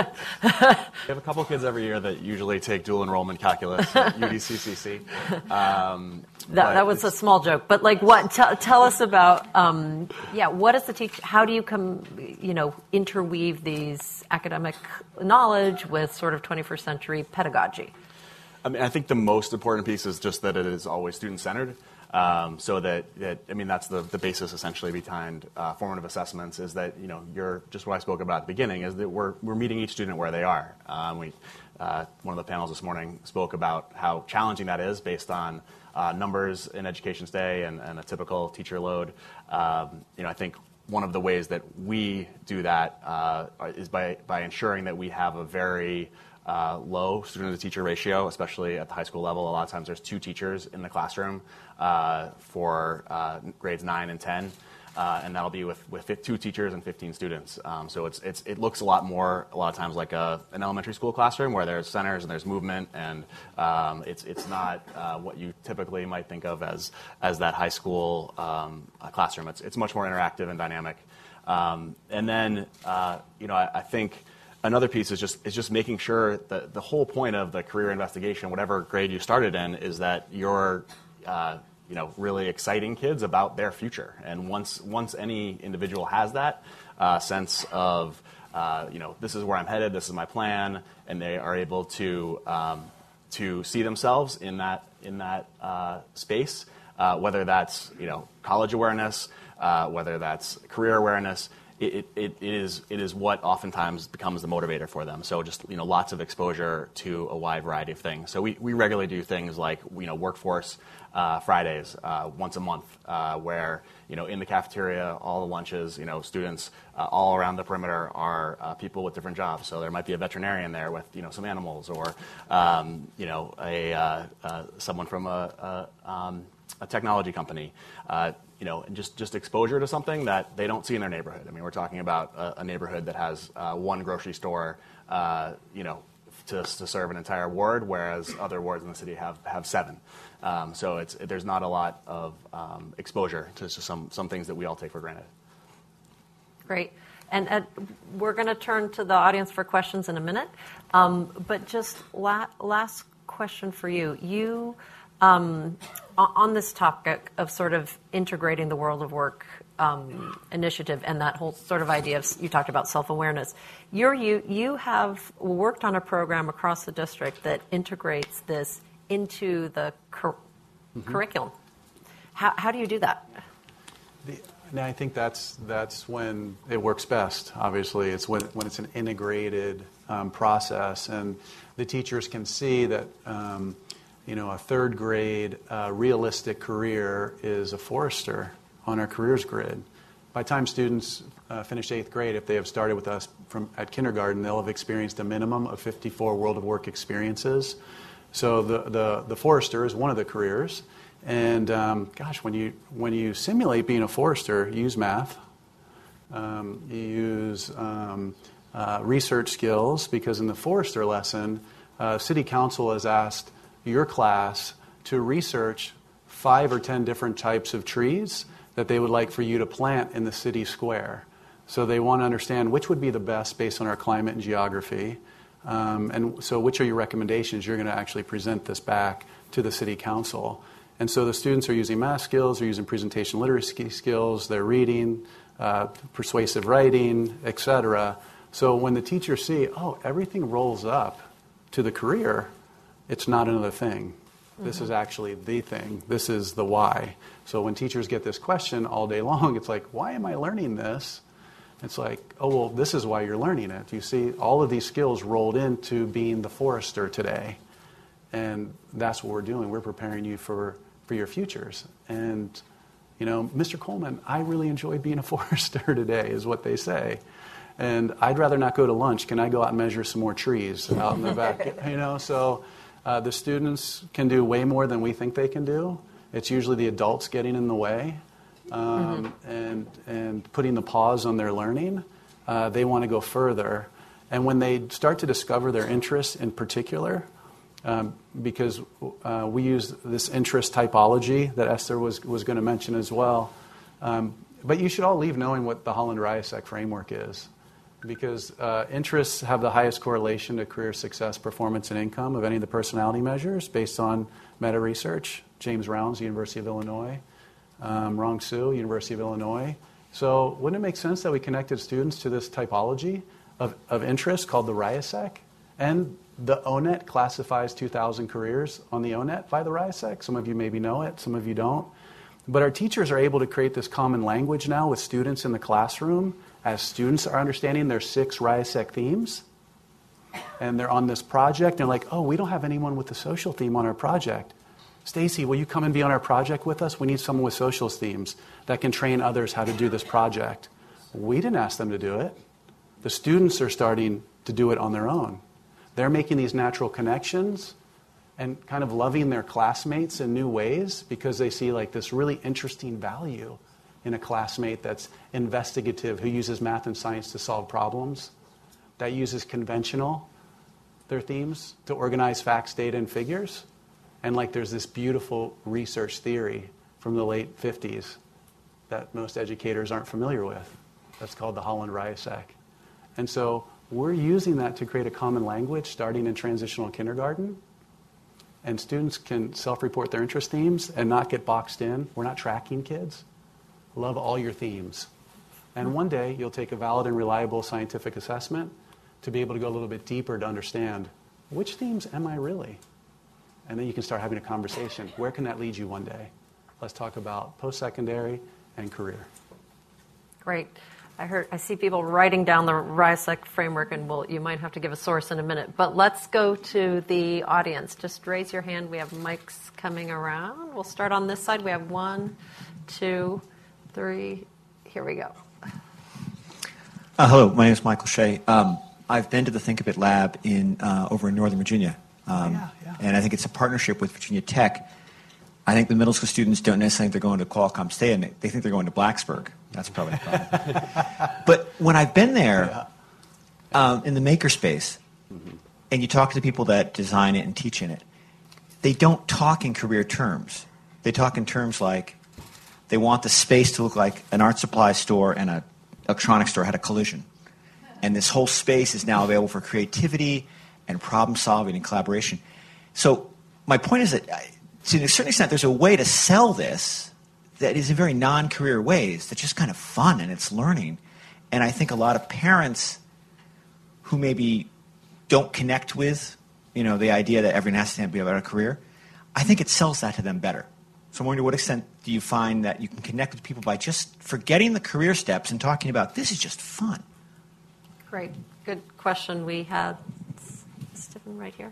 have a couple kids every year that usually take dual enrollment calculus at UDCCC.
That was a small joke, but what? Tell us about what is the teach? How do you interweave these academic knowledge with sort of 21st century pedagogy?
I mean, I think the most important piece is just that it is always student-centered. So that I mean, that's the basis essentially behind formative assessments, is that, you're just what I spoke about at the beginning, is that we're meeting each student where they are. One of the panels this morning spoke about how challenging that is based on numbers in Education Today and a typical teacher load. I think one of the ways that we do that is by ensuring that we have a very low student-to-teacher ratio, especially at the high school level. A lot of times there's 2 teachers in the classroom for grades 9 and 10. And that'll be with 2 teachers and 15 students. So it looks a lot of times like an elementary school classroom where there's centers and there's movement, and it's not what you typically might think of as that high school classroom. It's much more interactive and dynamic. And then I think another piece is just making sure that the whole point of the career investigation, whatever grade you started in, is that you're really exciting kids about their future. And once any individual has that sense of, this is where I'm headed, this is my plan, and they are able to see themselves in that space, whether that's college awareness, whether that's career awareness. It is what oftentimes becomes the motivator for them. So just lots of exposure to a wide variety of things. So we regularly do things like workforce Fridays once a month, where in the cafeteria, all the lunches, students all around the perimeter are people with different jobs. So there might be a veterinarian there with some animals, or someone from a technology company. And just exposure to something that they don't see in their neighborhood. I mean, we're talking about a neighborhood that has one grocery store, to serve an entire ward, whereas other wards in the city have 7. So there's not a lot of exposure to some things that we all take for granted.
Great. And we're going to turn to the audience for questions in a minute. But just last question for you. You, on this topic of sort of integrating the world of work initiative and that whole sort of idea of, you talked about self-awareness. You have worked on a program across the district that integrates this into the curriculum. How do you do that?
I think that's when it works best. Obviously, it's when it's an integrated process, and the teachers can see that a third grade realistic career is a forester on our careers grid. By the time students finish 8th grade, if they have started with us at kindergarten, they'll have experienced a minimum of 54 World of Work experiences. So the forester is one of the careers. And when you simulate being a forester, you use math, you use research skills, because in the forester lesson, City Council has asked your class to research 5 or 10 different types of trees that they would like for you to plant in the city square. So they want to understand which would be the best based on our climate and geography. And so which are your recommendations? You're going to actually present this back to the City Council. And so the students are using math skills, they're using presentation literacy skills, they're reading, persuasive writing, etc. So when the teachers see, everything rolls up to the career, it's not another thing. This is actually the thing. This is the why. So when teachers get this question all day long, it's like, why am I learning this? It's like, this is why you're learning it. You see all of these skills rolled into being the forester today. And that's what we're doing. We're preparing you for your futures. And, Mr. Coleman, I really enjoyed being a forester today, is what they say. And I'd rather not go to lunch. Can I go out and measure some more trees out in the back? So the students can do way more than we think they can do. It's usually the adults getting in the way and putting the pause on their learning. They want to go further. And when they start to discover their interests in particular, because we use this interest typology that Esther was going to mention as well. But you should all leave knowing what the Holland-Riasek framework is, because interests have the highest correlation to career success, performance, and income of any of the personality measures based on meta-research. James Rounds, University of Illinois. Rong Su, University of Illinois. So wouldn't it make sense that we connected students to this typology of interest called the Riasek? And the ONET classifies 2,000 careers on the ONET by the Riasek. Some of you maybe know it, some of you don't. But our teachers are able to create this common language now with students in the classroom. As students are understanding their 6 RIASEC themes, and they're on this project, and they're like, oh, we don't have anyone with the social theme on our project. Stacy, will you come and be on our project with us? We need someone with social themes that can train others how to do this project. We didn't ask them to do it. The students are starting to do it on their own. They're making these natural connections and kind of loving their classmates in new ways because they see like this really interesting value in a classmate that's investigative, who uses math and science to solve problems, that uses their themes, to organize facts, data, and figures. And like there's this beautiful research theory from the late 50s that most educators aren't familiar with. That's called the Holland RIASEC. And so we're using that to create a common language starting in transitional kindergarten. And students can self-report their interest themes and not get boxed in. We're not tracking kids. Love all your themes. And one day you'll take a valid and reliable scientific assessment to be able to go a little bit deeper to understand, which themes am I really? And then you can start having a conversation. Where can that lead you one day? Let's talk about post-secondary and career.
Great. I see people writing down the RIASEC framework, and you might have to give a source in a minute. But let's go to the audience. Just raise your hand. We have mics coming around. We'll start on this side. We have 1, 2, 3. Here we go.
Hello, my name is Michael Shea. I've been to the Think a Bit Lab over in Northern Virginia. And I think it's a partnership with Virginia Tech. I think the middle school students don't necessarily think they're going to Qualcomm State, they think they're going to Blacksburg. That's probably the problem. But when I've been there in the makerspace, and you talk to the people that design it and teach in it, they don't talk in career terms. They talk in terms like they want the space to look like an art supply store and an electronics store had a collision. And this whole space is now available for creativity and problem solving and collaboration. So my point is that to a certain extent there's a way to sell this that is in very non-career ways that's just kind of fun and it's learning. And I think a lot of parents who maybe don't connect with the idea that everyone has to be about a career, I think it sells that to them better. So I'm wondering to what extent do you find that you can connect with people by just forgetting the career steps and talking about this is just fun?
Great. Good question. We had Stephen right here.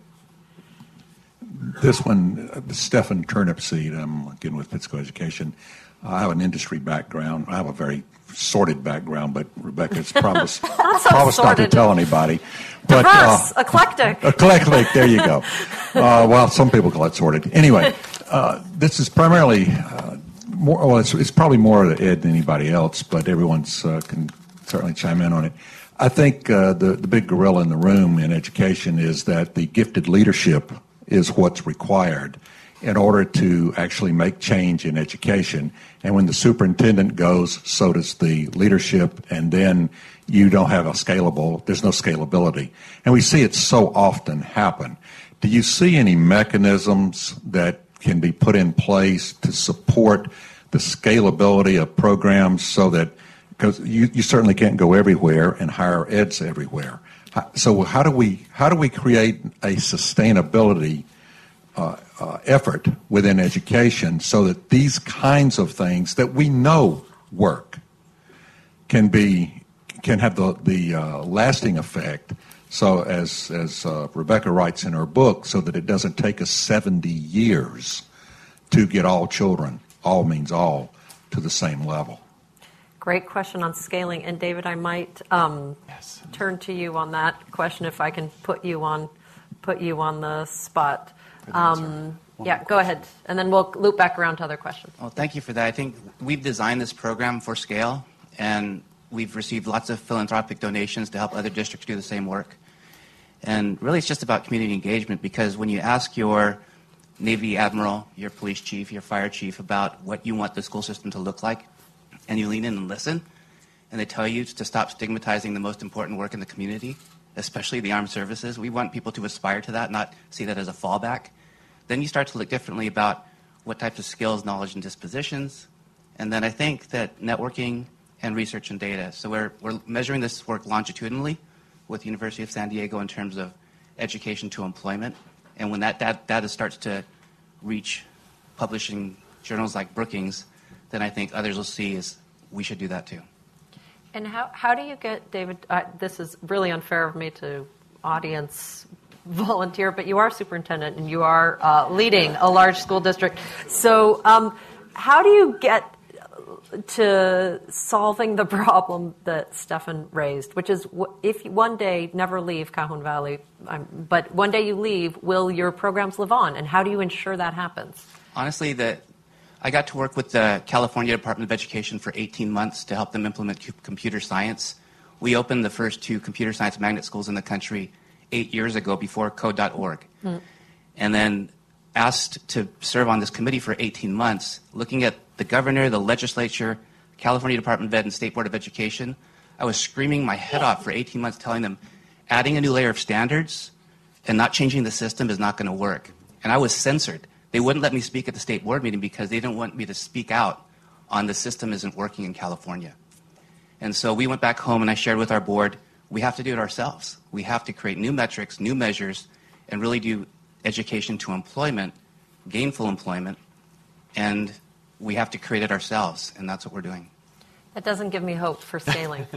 This one, Stephen Turnipseed. I'm again with Pittsco Education. I have an industry background. I have a very sordid background, but Rebecca, it's promised not to tell anybody. But,
diverse, eclectic.
Eclectic, there you go. Well, some people call it sordid. Anyway, this is primarily it's probably more Ed than anybody else, but everyone's can certainly chime in on it. I think the big gorilla in the room in education is that the gifted leadership is what's required in order to actually make change in education. And when the superintendent goes, so does the leadership, and then you don't have there's no scalability. And we see it so often happen. Do you see any mechanisms that can be put in place to support the scalability of programs so that, because you certainly can't go everywhere and hire eds everywhere. So how do we create a sustainability effort within education so that these kinds of things that we know work can have the lasting effect? So as Rebecca writes in her book, so that it doesn't take us 70 years to get all children, all means all, to the same level.
Great question on scaling. And David, I might turn to you on that question if I can put you on the spot. Yeah, go ahead. And then we'll loop back around to other questions.
Well, thank you for that. I think we've designed this program for scale, and we've received lots of philanthropic donations to help other districts do the same work. And really it's just about community engagement, because when you ask your Navy Admiral, your police chief, your fire chief about what you want the school system to look like, and you lean in and listen, and they tell you to stop stigmatizing the most important work in the community, especially the armed services. We want people to aspire to that, not see that as a fallback. Then you start to look differently about what types of skills, knowledge, and dispositions. And then I think that networking and research and data. So we're measuring this work longitudinally with the University of San Diego in terms of education to employment. And when that data starts to reach publishing journals like Brookings, then I think others will see is we should do that too.
And how do you get, David, this is really unfair of me to audience volunteer, but you are superintendent and you are leading a large school district. So how do you get to solving the problem that Stefan raised, which is if you one day never leave Cajon Valley, but one day you leave, will your programs live on? And how do you ensure that happens?
Honestly, I got to work with the California Department of Education for 18 months to help them implement computer science. We opened the first 2 computer science magnet schools in the country 8 years ago before code.org. And then asked to serve on this committee for 18 months, looking at the governor, the legislature, California Department of Ed, and State Board of Education. I was screaming my head off for 18 months telling them adding a new layer of standards and not changing the system is not going to work. And I was censored. They wouldn't let me speak at the state board meeting because they didn't want me to speak out on the system isn't working in California. And so we went back home and I shared with our board, we have to do it ourselves. We have to create new metrics, new measures, and really do education to employment, gainful employment, and we have to create it ourselves, and that's what we're doing.
That doesn't give me hope for scaling.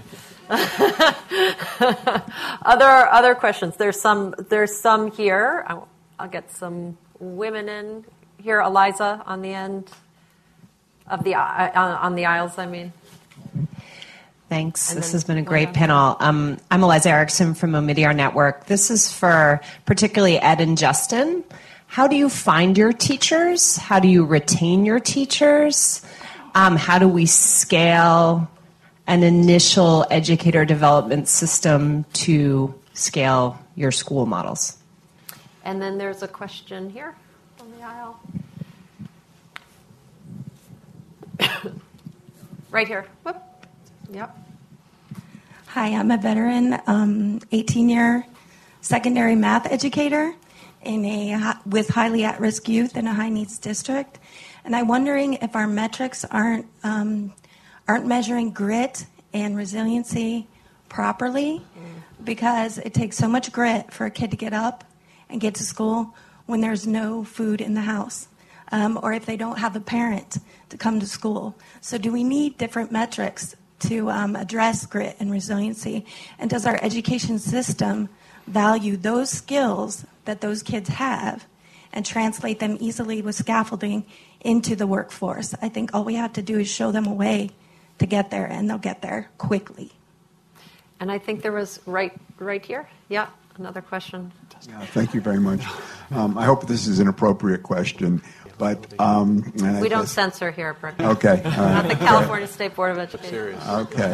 Other questions? There's some here. I'll get some women in here. Eliza on the end of the on the aisles. I mean.
Thanks. This has been a great panel. I'm Eliza Erickson from Omidyar Network. This is for particularly Ed and Justin. How do you find your teachers? How do you retain your teachers? How do we scale an initial educator development system to scale your school models?
And then there's a question here on the aisle. Right here. Whoop. Yep.
Hi, I'm a veteran, 18-year secondary math educator with highly at-risk youth in a high-needs district. And I'm wondering if our metrics aren't measuring grit and resiliency properly, because it takes so much grit for a kid to get up and get to school when there's no food in the house, or if they don't have a parent to come to school. So do we need different metrics to address grit and resiliency? And does our education system value those skills that those kids have and translate them easily with scaffolding into the workforce? I think all we have to do is show them a way to get there, and they'll get there quickly.
And I think there was right here. Yeah, another question.
Yeah, thank you very much. I hope this is an appropriate question, but
we don't censor here, Brooke.
Okay,
not the California State Board of Education.
Okay.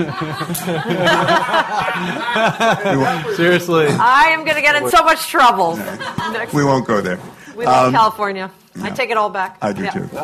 Seriously,
I am going to get in so much trouble.
We won't go there.
We love California. I take it all back.
I do too.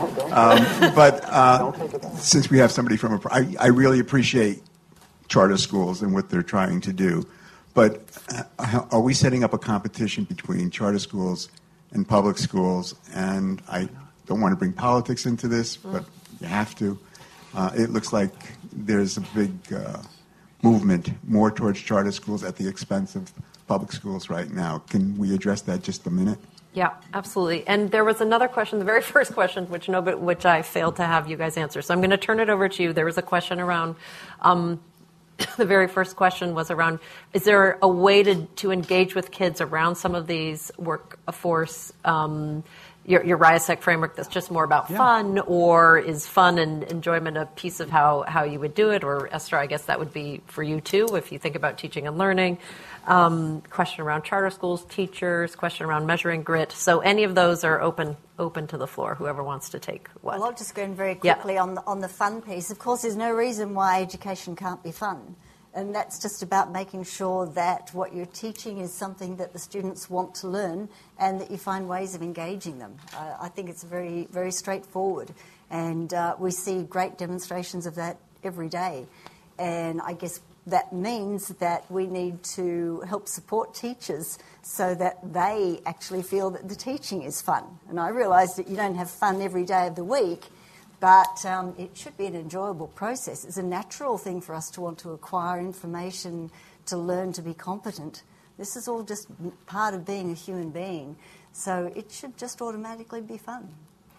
But since we have somebody from I really appreciate charter schools and what they're trying to do. But are we setting up a competition between charter schools and public schools? And I don't want to bring politics into this, but you have to. It looks like there's a big movement more towards charter schools at the expense of public schools right now. Can we address that just a minute?
Yeah, absolutely. And there was another question, the very first question, which I failed to have you guys answer. So I'm going to turn it over to you. There was a question around, the very first question was around, is there a way to engage with kids around some of these workforce, your RIASEC framework that's just more about fun, or is fun and enjoyment a piece of how you would do it? Or Esther, I guess that would be for you too, if you think about teaching and learning. Question around charter schools, teachers, question around measuring grit. So any of those are open to the floor, whoever wants to take what.
Well, I'll just go in very quickly on the fun piece. Of course, there's no reason why education can't be fun. And that's just about making sure that what you're teaching is something that the students want to learn and that you find ways of engaging them. I think it's very, very straightforward. And we see great demonstrations of that every day. And I guess that means that we need to help support teachers so that they actually feel that the teaching is fun. And I realise that you don't have fun every day of the week, but it should be an enjoyable process. It's a natural thing for us to want to acquire information, to learn to be competent. This is all just part of being a human being. So it should just automatically be fun.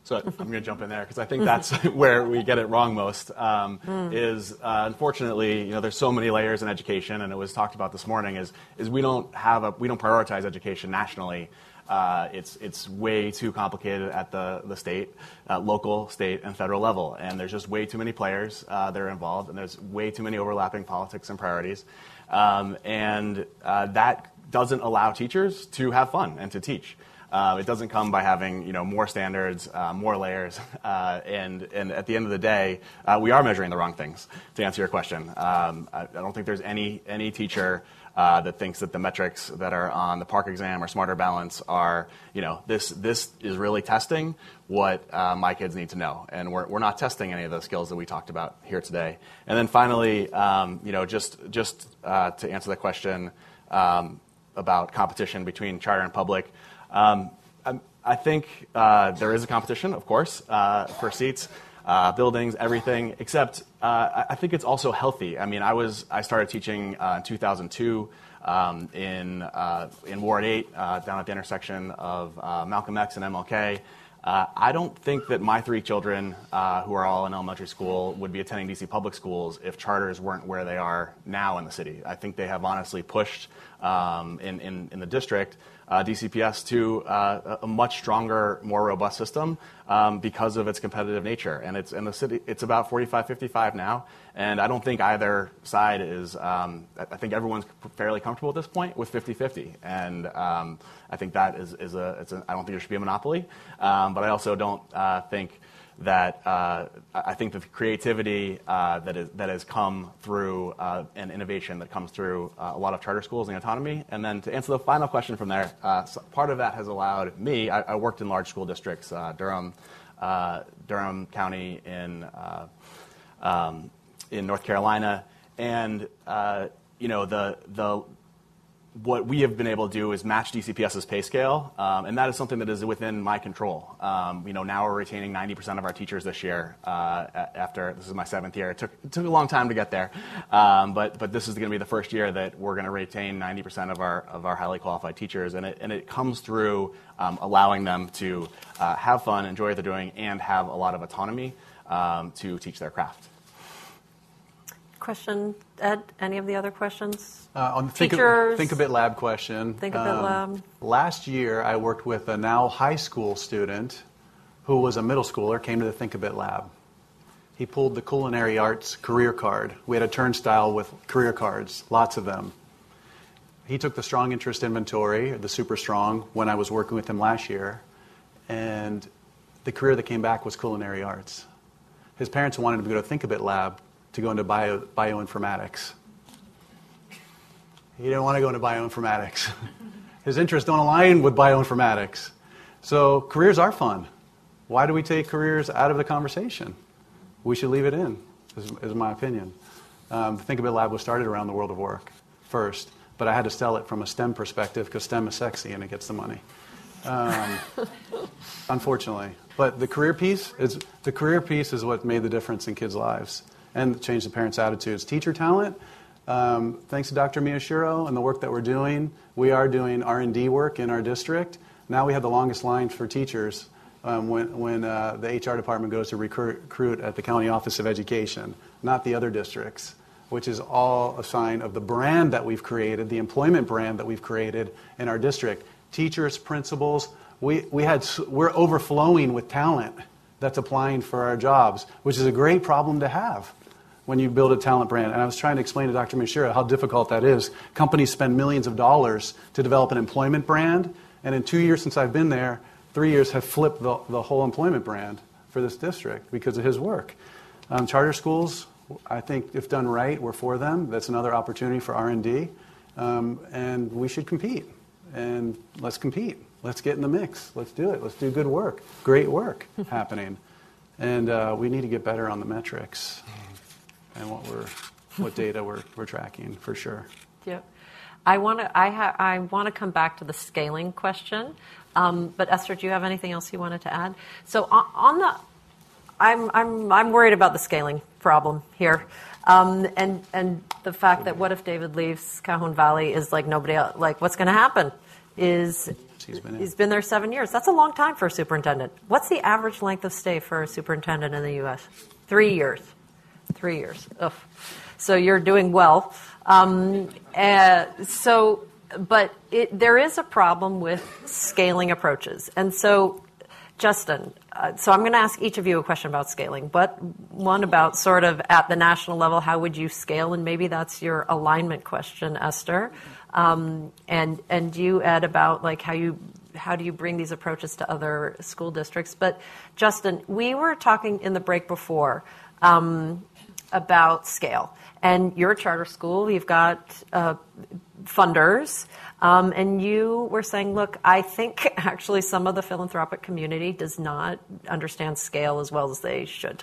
So I'm going to jump in there because I think that's where we get it wrong most. Unfortunately, there's so many layers in education, and it was talked about this morning. Is we don't prioritize education nationally. It's way too complicated at the state, local, state, and federal level, and there's just way too many players that are involved, and there's way too many overlapping politics and priorities, and that doesn't allow teachers to have fun and to teach. It doesn't come by having more standards, more layers, and at the end of the day, we are measuring the wrong things. To answer your question, I don't think there's any teacher that thinks that the metrics that are on the Park exam or Smarter Balance are this is really testing what my kids need to know, and we're not testing any of the skills that we talked about here today. And then finally, just to answer the question about competition between charter and public. I think there is a competition, of course, for seats, buildings, everything. Except I think it's also healthy. I mean, I started teaching in 2002 in Ward 8 down at the intersection of Malcolm X and MLK. I don't think that my 3 children, who are all in elementary school, would be attending DC public schools if charters weren't where they are now in the city. I think they have honestly pushed in the district DCPS to a much stronger, more robust system because of its competitive nature. And it's in the city. It's about 45-55 now, and I don't think either side is. I think everyone's fairly comfortable at this point with 50-50, and I think that is I don't think there should be a monopoly, but I also don't think that I think the creativity that has come through and innovation that comes through a lot of charter schools and autonomy. And then to answer the final question from there, so part of that has allowed me. I worked in large school districts, Durham County in North Carolina, and what we have been able to do is match DCPS's pay scale, and that is something that is within my control. Now we're retaining 90% of our teachers this year. After this is my 7th year, it took a long time to get there, but this is going to be the first year that we're going to retain 90% of our highly qualified teachers, and it comes through allowing them to have fun, enjoy what they're doing, and have a lot of autonomy to teach their craft.
Question, Ed? Any of the other questions?
On the
Teachers.
Think a Bit Lab question.
Think a Bit Lab.
Last year, I worked with a now high school student who was a middle schooler, came to the Think a Bit Lab. He pulled the culinary arts career card. We had a turnstile with career cards, lots of them. He took the strong interest inventory, the super strong, when I was working with him last year, and the career that came back was culinary arts. His parents wanted him to go to Think a Bit Lab to go into bioinformatics. He didn't want to go into bioinformatics. His interests don't align with bioinformatics. So careers are fun. Why do we take careers out of the conversation? We should leave it in, is my opinion. The Think a Bit Lab was started around the world of work first, but I had to sell it from a STEM perspective because STEM is sexy and it gets the money. Unfortunately. But the career piece is what made the difference in kids' lives and changed the parents' attitudes. Teacher talent, thanks to Dr. Miyashiro and the work that we're doing, we are doing R&D work in our district. Now we have the longest line for teachers when the HR department goes to recruit at the County Office of Education, not the other districts, which is all a sign of the brand that we've created, the employment brand that we've created in our district. Teachers, principals, we're overflowing with talent that's applying for our jobs, which is a great problem to have when you build a talent brand. And I was trying to explain to Dr. Mishira how difficult that is. Companies spend millions of dollars to develop an employment brand, and in 2 years since I've been there, 3 years have flipped the whole employment brand for this district because of his work. Charter schools, I think if done right, we're for them. That's another opportunity for R&D, and we should compete. And let's compete. Let's get in the mix. Let's do it. Let's do good work. Great work happening. And we need to get better on the metrics and what data we're tracking for sure.
Yep. I want to come back to the scaling question. But Esther, do you have anything else you wanted to add? So I'm worried about the scaling problem here, and the fact that what if David leaves Cajon Valley is like nobody else, like what's going to happen? he's been there 7 years. That's a long time for a superintendent. What's the average length of stay for a superintendent in the U.S.? 3 years. 3 years. Ugh. So you're doing well. But there is a problem with scaling approaches. And so, Justin, so I'm going to ask each of you a question about scaling, but one about sort of at the national level, how would you scale? And maybe that's your alignment question, Esther. And you, Ed, about like how do you bring these approaches to other school districts? But Justin, we were talking in the break before about scale. And you're a charter school, you've got funders, and you were saying, look, I think actually some of the philanthropic community does not understand scale as well as they should.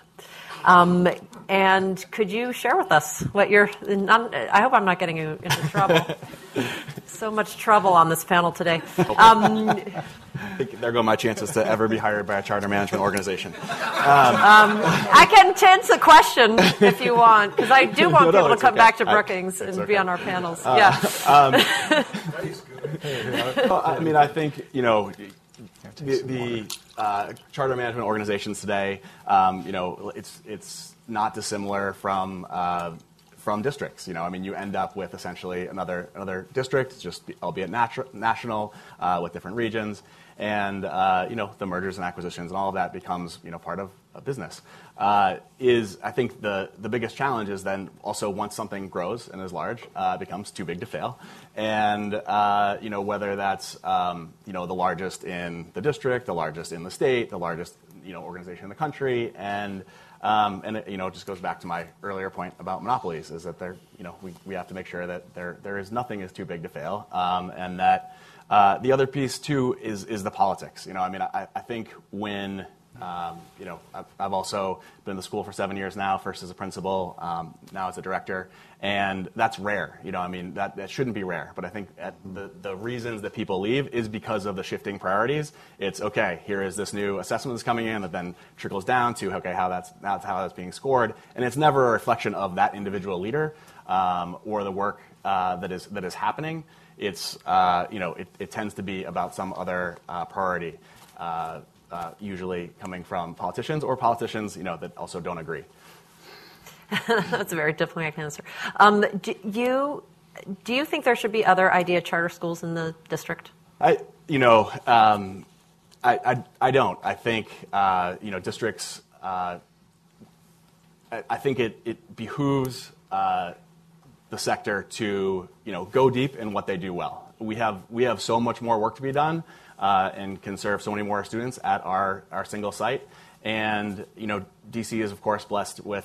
And could you share with us what I hope I'm not getting you into trouble. So much trouble on this panel today.
I think there go my chances to ever be hired by a charter management organization.
I can change the question if you want, because I do want people to come back to Brookings and be on our panels. I
mean, I think, the charter management organizations today, it's not dissimilar from districts. I mean, you end up with essentially another district, just albeit national, with different regions, and the mergers and acquisitions and all of that becomes part of a business. I think the biggest challenge is then also once something grows and is large, it becomes too big to fail, and whether that's the largest in the district, the largest in the state, the largest organization in the country, and it just goes back to my earlier point about monopolies, is that we have to make sure that nothing is too big to fail, and that the other piece too is the politics. I think when I've also been in the school for 7 years now, first as a principal, now as a director, and that's rare. That shouldn't be rare, but I think the reasons that people leave is because of the shifting priorities. It's okay, here is this new assessment that's coming in that then trickles down to how that's being scored, and it's never a reflection of that individual leader or the work that is happening. It's it tends to be about some other priority. Usually coming from politicians or politicians, that also don't agree.
That's a very diplomatic answer. Do you think there should be other idea charter schools in the district?
I don't. I think districts. I think it behooves the sector to go deep in what they do well. We have so much more work to be done. And can serve so many more students at our single site. And, DC is, of course, blessed with,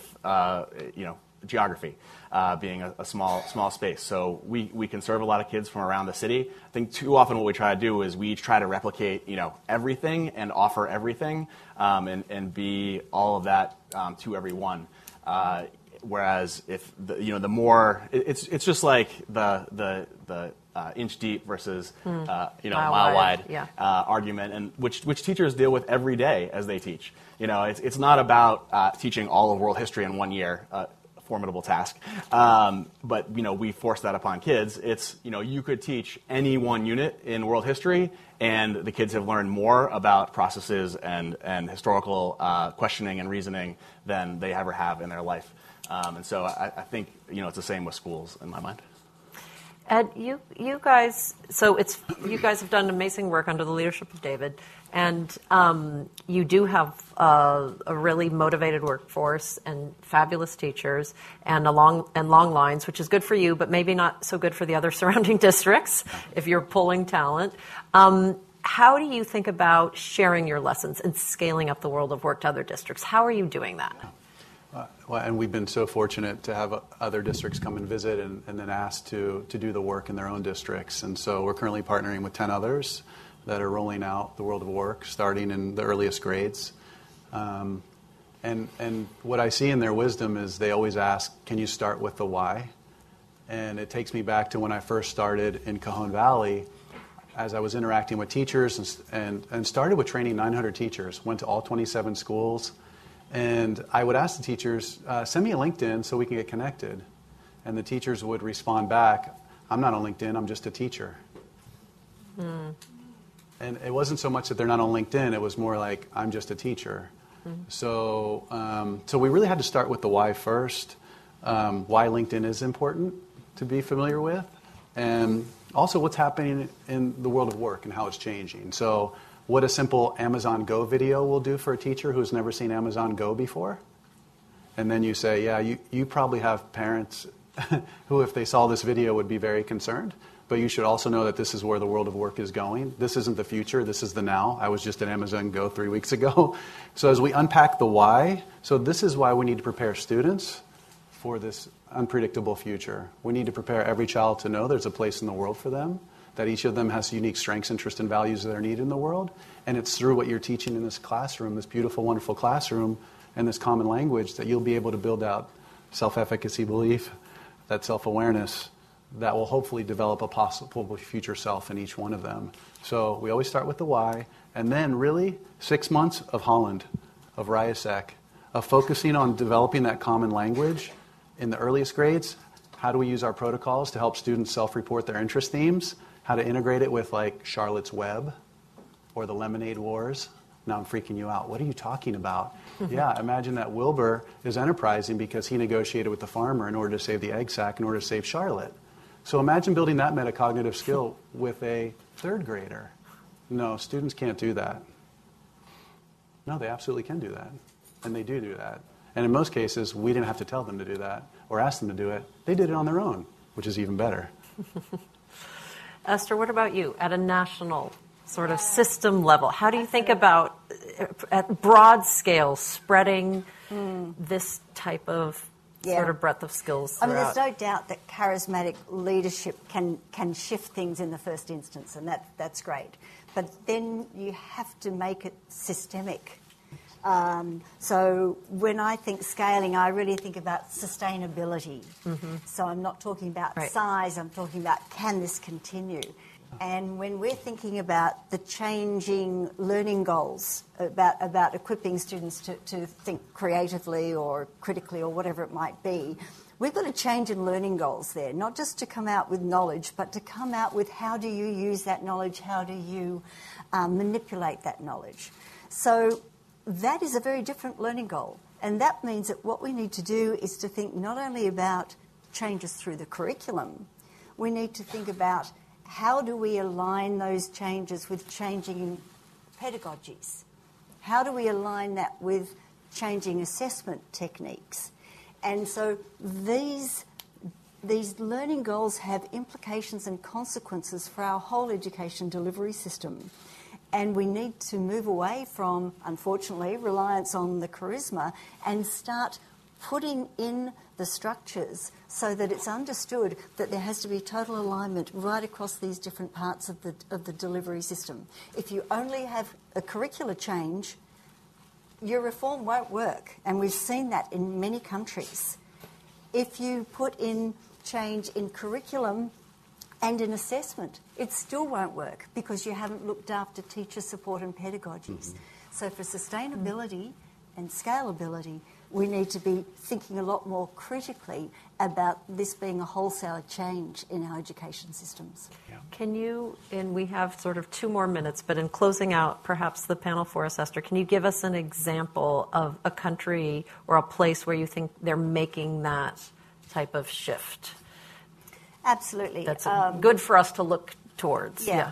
geography, being a small space. So we can serve a lot of kids from around the city. I think too often what we try to do is we try to replicate, everything and offer everything and be all of that to everyone. Whereas if the more, it's just like the inch deep versus mile wide argument, and which teachers deal with every day as they teach. It's not about teaching all of world history in 1 year, a formidable task. But we force that upon kids. It's you could teach any one unit in world history, and the kids have learned more about processes and historical questioning and reasoning than they ever have in their life. And so I think it's the same with schools in my mind.
Ed, you guys have done amazing work under the leadership of David, and you do have a really motivated workforce and fabulous teachers and long lines, which is good for you, but maybe not so good for the other surrounding districts if you're pulling talent. How do you think about sharing your lessons and scaling up the world of work to other districts? How are you doing that?
And we've been so fortunate to have other districts come and visit and then ask to do the work in their own districts. And so we're currently partnering with 10 others that are rolling out the world of work, starting in the earliest grades. And what I see in their wisdom is they always ask, can you start with the why? And it takes me back to when I first started in Cajon Valley, as I was interacting with teachers and started with training 900 teachers, went to all 27 schools. And I would ask the teachers, send me a LinkedIn so we can get connected. And the teachers would respond back, I'm not on LinkedIn, I'm just a teacher. And it wasn't so much that they're not on LinkedIn, it was more like, I'm just a teacher. So we really had to start with the why first, why LinkedIn is important to be familiar with, and also what's happening in the world of work and how it's changing. So what a simple Amazon Go video will do for a teacher who's never seen Amazon Go before. And then you say, yeah, you probably have parents who, if they saw this video, would be very concerned. But you should also know that this is where the world of work is going. This isn't the future. This is the now. I was just at Amazon Go 3 weeks ago. So as we unpack the why, so this is why we need to prepare students for this unpredictable future. We need to prepare every child to know there's a place in the world for them, that each of them has unique strengths, interests, and values that are needed in the world. And it's through what you're teaching in this classroom, this beautiful, wonderful classroom, and this common language, that you'll be able to build out self-efficacy belief, that self-awareness, that will hopefully develop a possible future self in each one of them. So we always start with the why, and then really 6 months of Holland, of RIASEC, of focusing on developing that common language in the earliest grades. How do we use our protocols to help students self-report their interest themes? How to integrate it with like Charlotte's Web or the Lemonade Wars. Now I'm freaking you out. What are you talking about? Yeah, imagine that Wilbur is enterprising because he negotiated with the farmer in order to save the egg sack, in order to save Charlotte. So imagine building that metacognitive skill with a third grader. No, students can't do that. No, they absolutely can do that. And they do that. And in most cases, we didn't have to tell them to do that or ask them to do it. They did it on their own, which is even better.
Esther, what about you? At a national sort of system level, how do you think about, at broad scale, spreading this type of sort of breadth of skills throughout?
I mean, there's no doubt that charismatic leadership can shift things in the first instance, and that's great. But then you have to make it systemic. So when I think scaling, I really think about sustainability. So I'm not talking about size, I'm talking about, can this continue? And when we're thinking about the changing learning goals, about equipping students to think creatively or critically or whatever it might be, we've got a change in learning goals there, not just to come out with knowledge, but to come out with how do you use that knowledge, how do you manipulate that knowledge. So that is a very different learning goal. And that means that what we need to do is to think not only about changes through the curriculum, we need to think about how do we align those changes with changing pedagogies? How do we align that with changing assessment techniques? And so these learning goals have implications and consequences for our whole education delivery system. And we need to move away from, unfortunately, reliance on the charisma and start putting in the structures so that it's understood that there has to be total alignment right across these different parts of the delivery system. If you only have a curricular change, your reform won't work, and we've seen that in many countries. If you put in change in curriculum and in assessment, it still won't work because you haven't looked after teacher support and pedagogies. So for sustainability and scalability, we need to be thinking a lot more critically about this being a wholesale change in our education systems.
Can you, and we have sort of 2 more minutes, but in closing out perhaps the panel for us, Esther, can you give us an example of a country or a place where you think they're making that type of shift?
Absolutely.
That's good for us to look towards.
Yeah.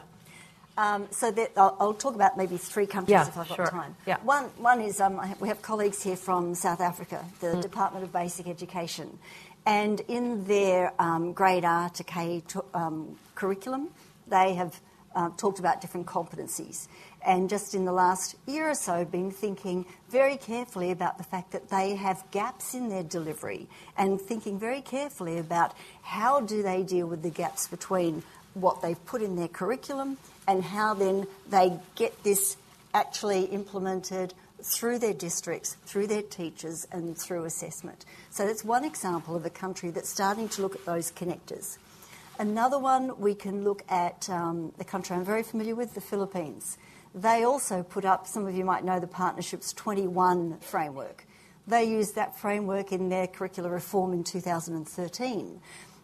So I'll talk about maybe 3 countries if I've got time.
Yeah.
One is we have colleagues here from South Africa, the Department of Basic Education. And in their grade R to K curriculum, they have talked about different competencies. And just in the last year or so, been thinking very carefully about the fact that they have gaps in their delivery and thinking very carefully about how do they deal with the gaps between what they've put in their curriculum and how then they get this actually implemented through their districts, through their teachers and through assessment. So that's one example of a country that's starting to look at those connectors. Another one, we can look at the country I'm very familiar with, the Philippines. They also put up, some of you might know the Partnerships 21 framework. They used that framework in their curricular reform in 2013.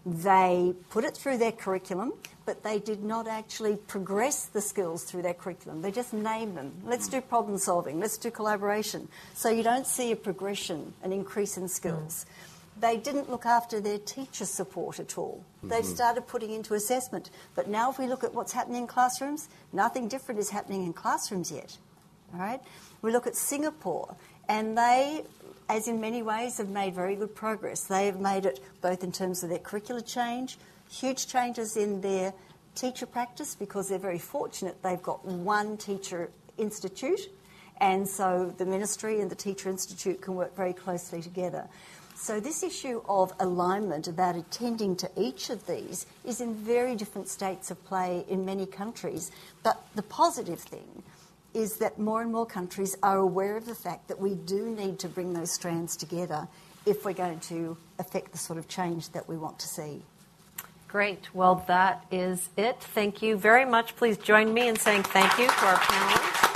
They put it through their curriculum, but they did not actually progress the skills through their curriculum. They just named them. Let's do problem solving. Let's do collaboration. So you don't see a progression, an increase in skills. They didn't look after their teacher support at all. They've started putting into assessment. But now if we look at what's happening in classrooms, nothing different is happening in classrooms yet. All right? We look at Singapore, and they, as in many ways, have made very good progress. They have made it both in terms of their curricular change, huge changes in their teacher practice, because they're very fortunate they've got one teacher institute, and so the ministry and the teacher institute can work very closely together. So this issue of alignment, about attending to each of these, is in very different states of play in many countries. But the positive thing is that more and more countries are aware of the fact that we do need to bring those strands together if we're going to affect the sort of change that we want to see.
Great. Well, that is it. Thank you very much. Please join me in saying thank you to our panelists.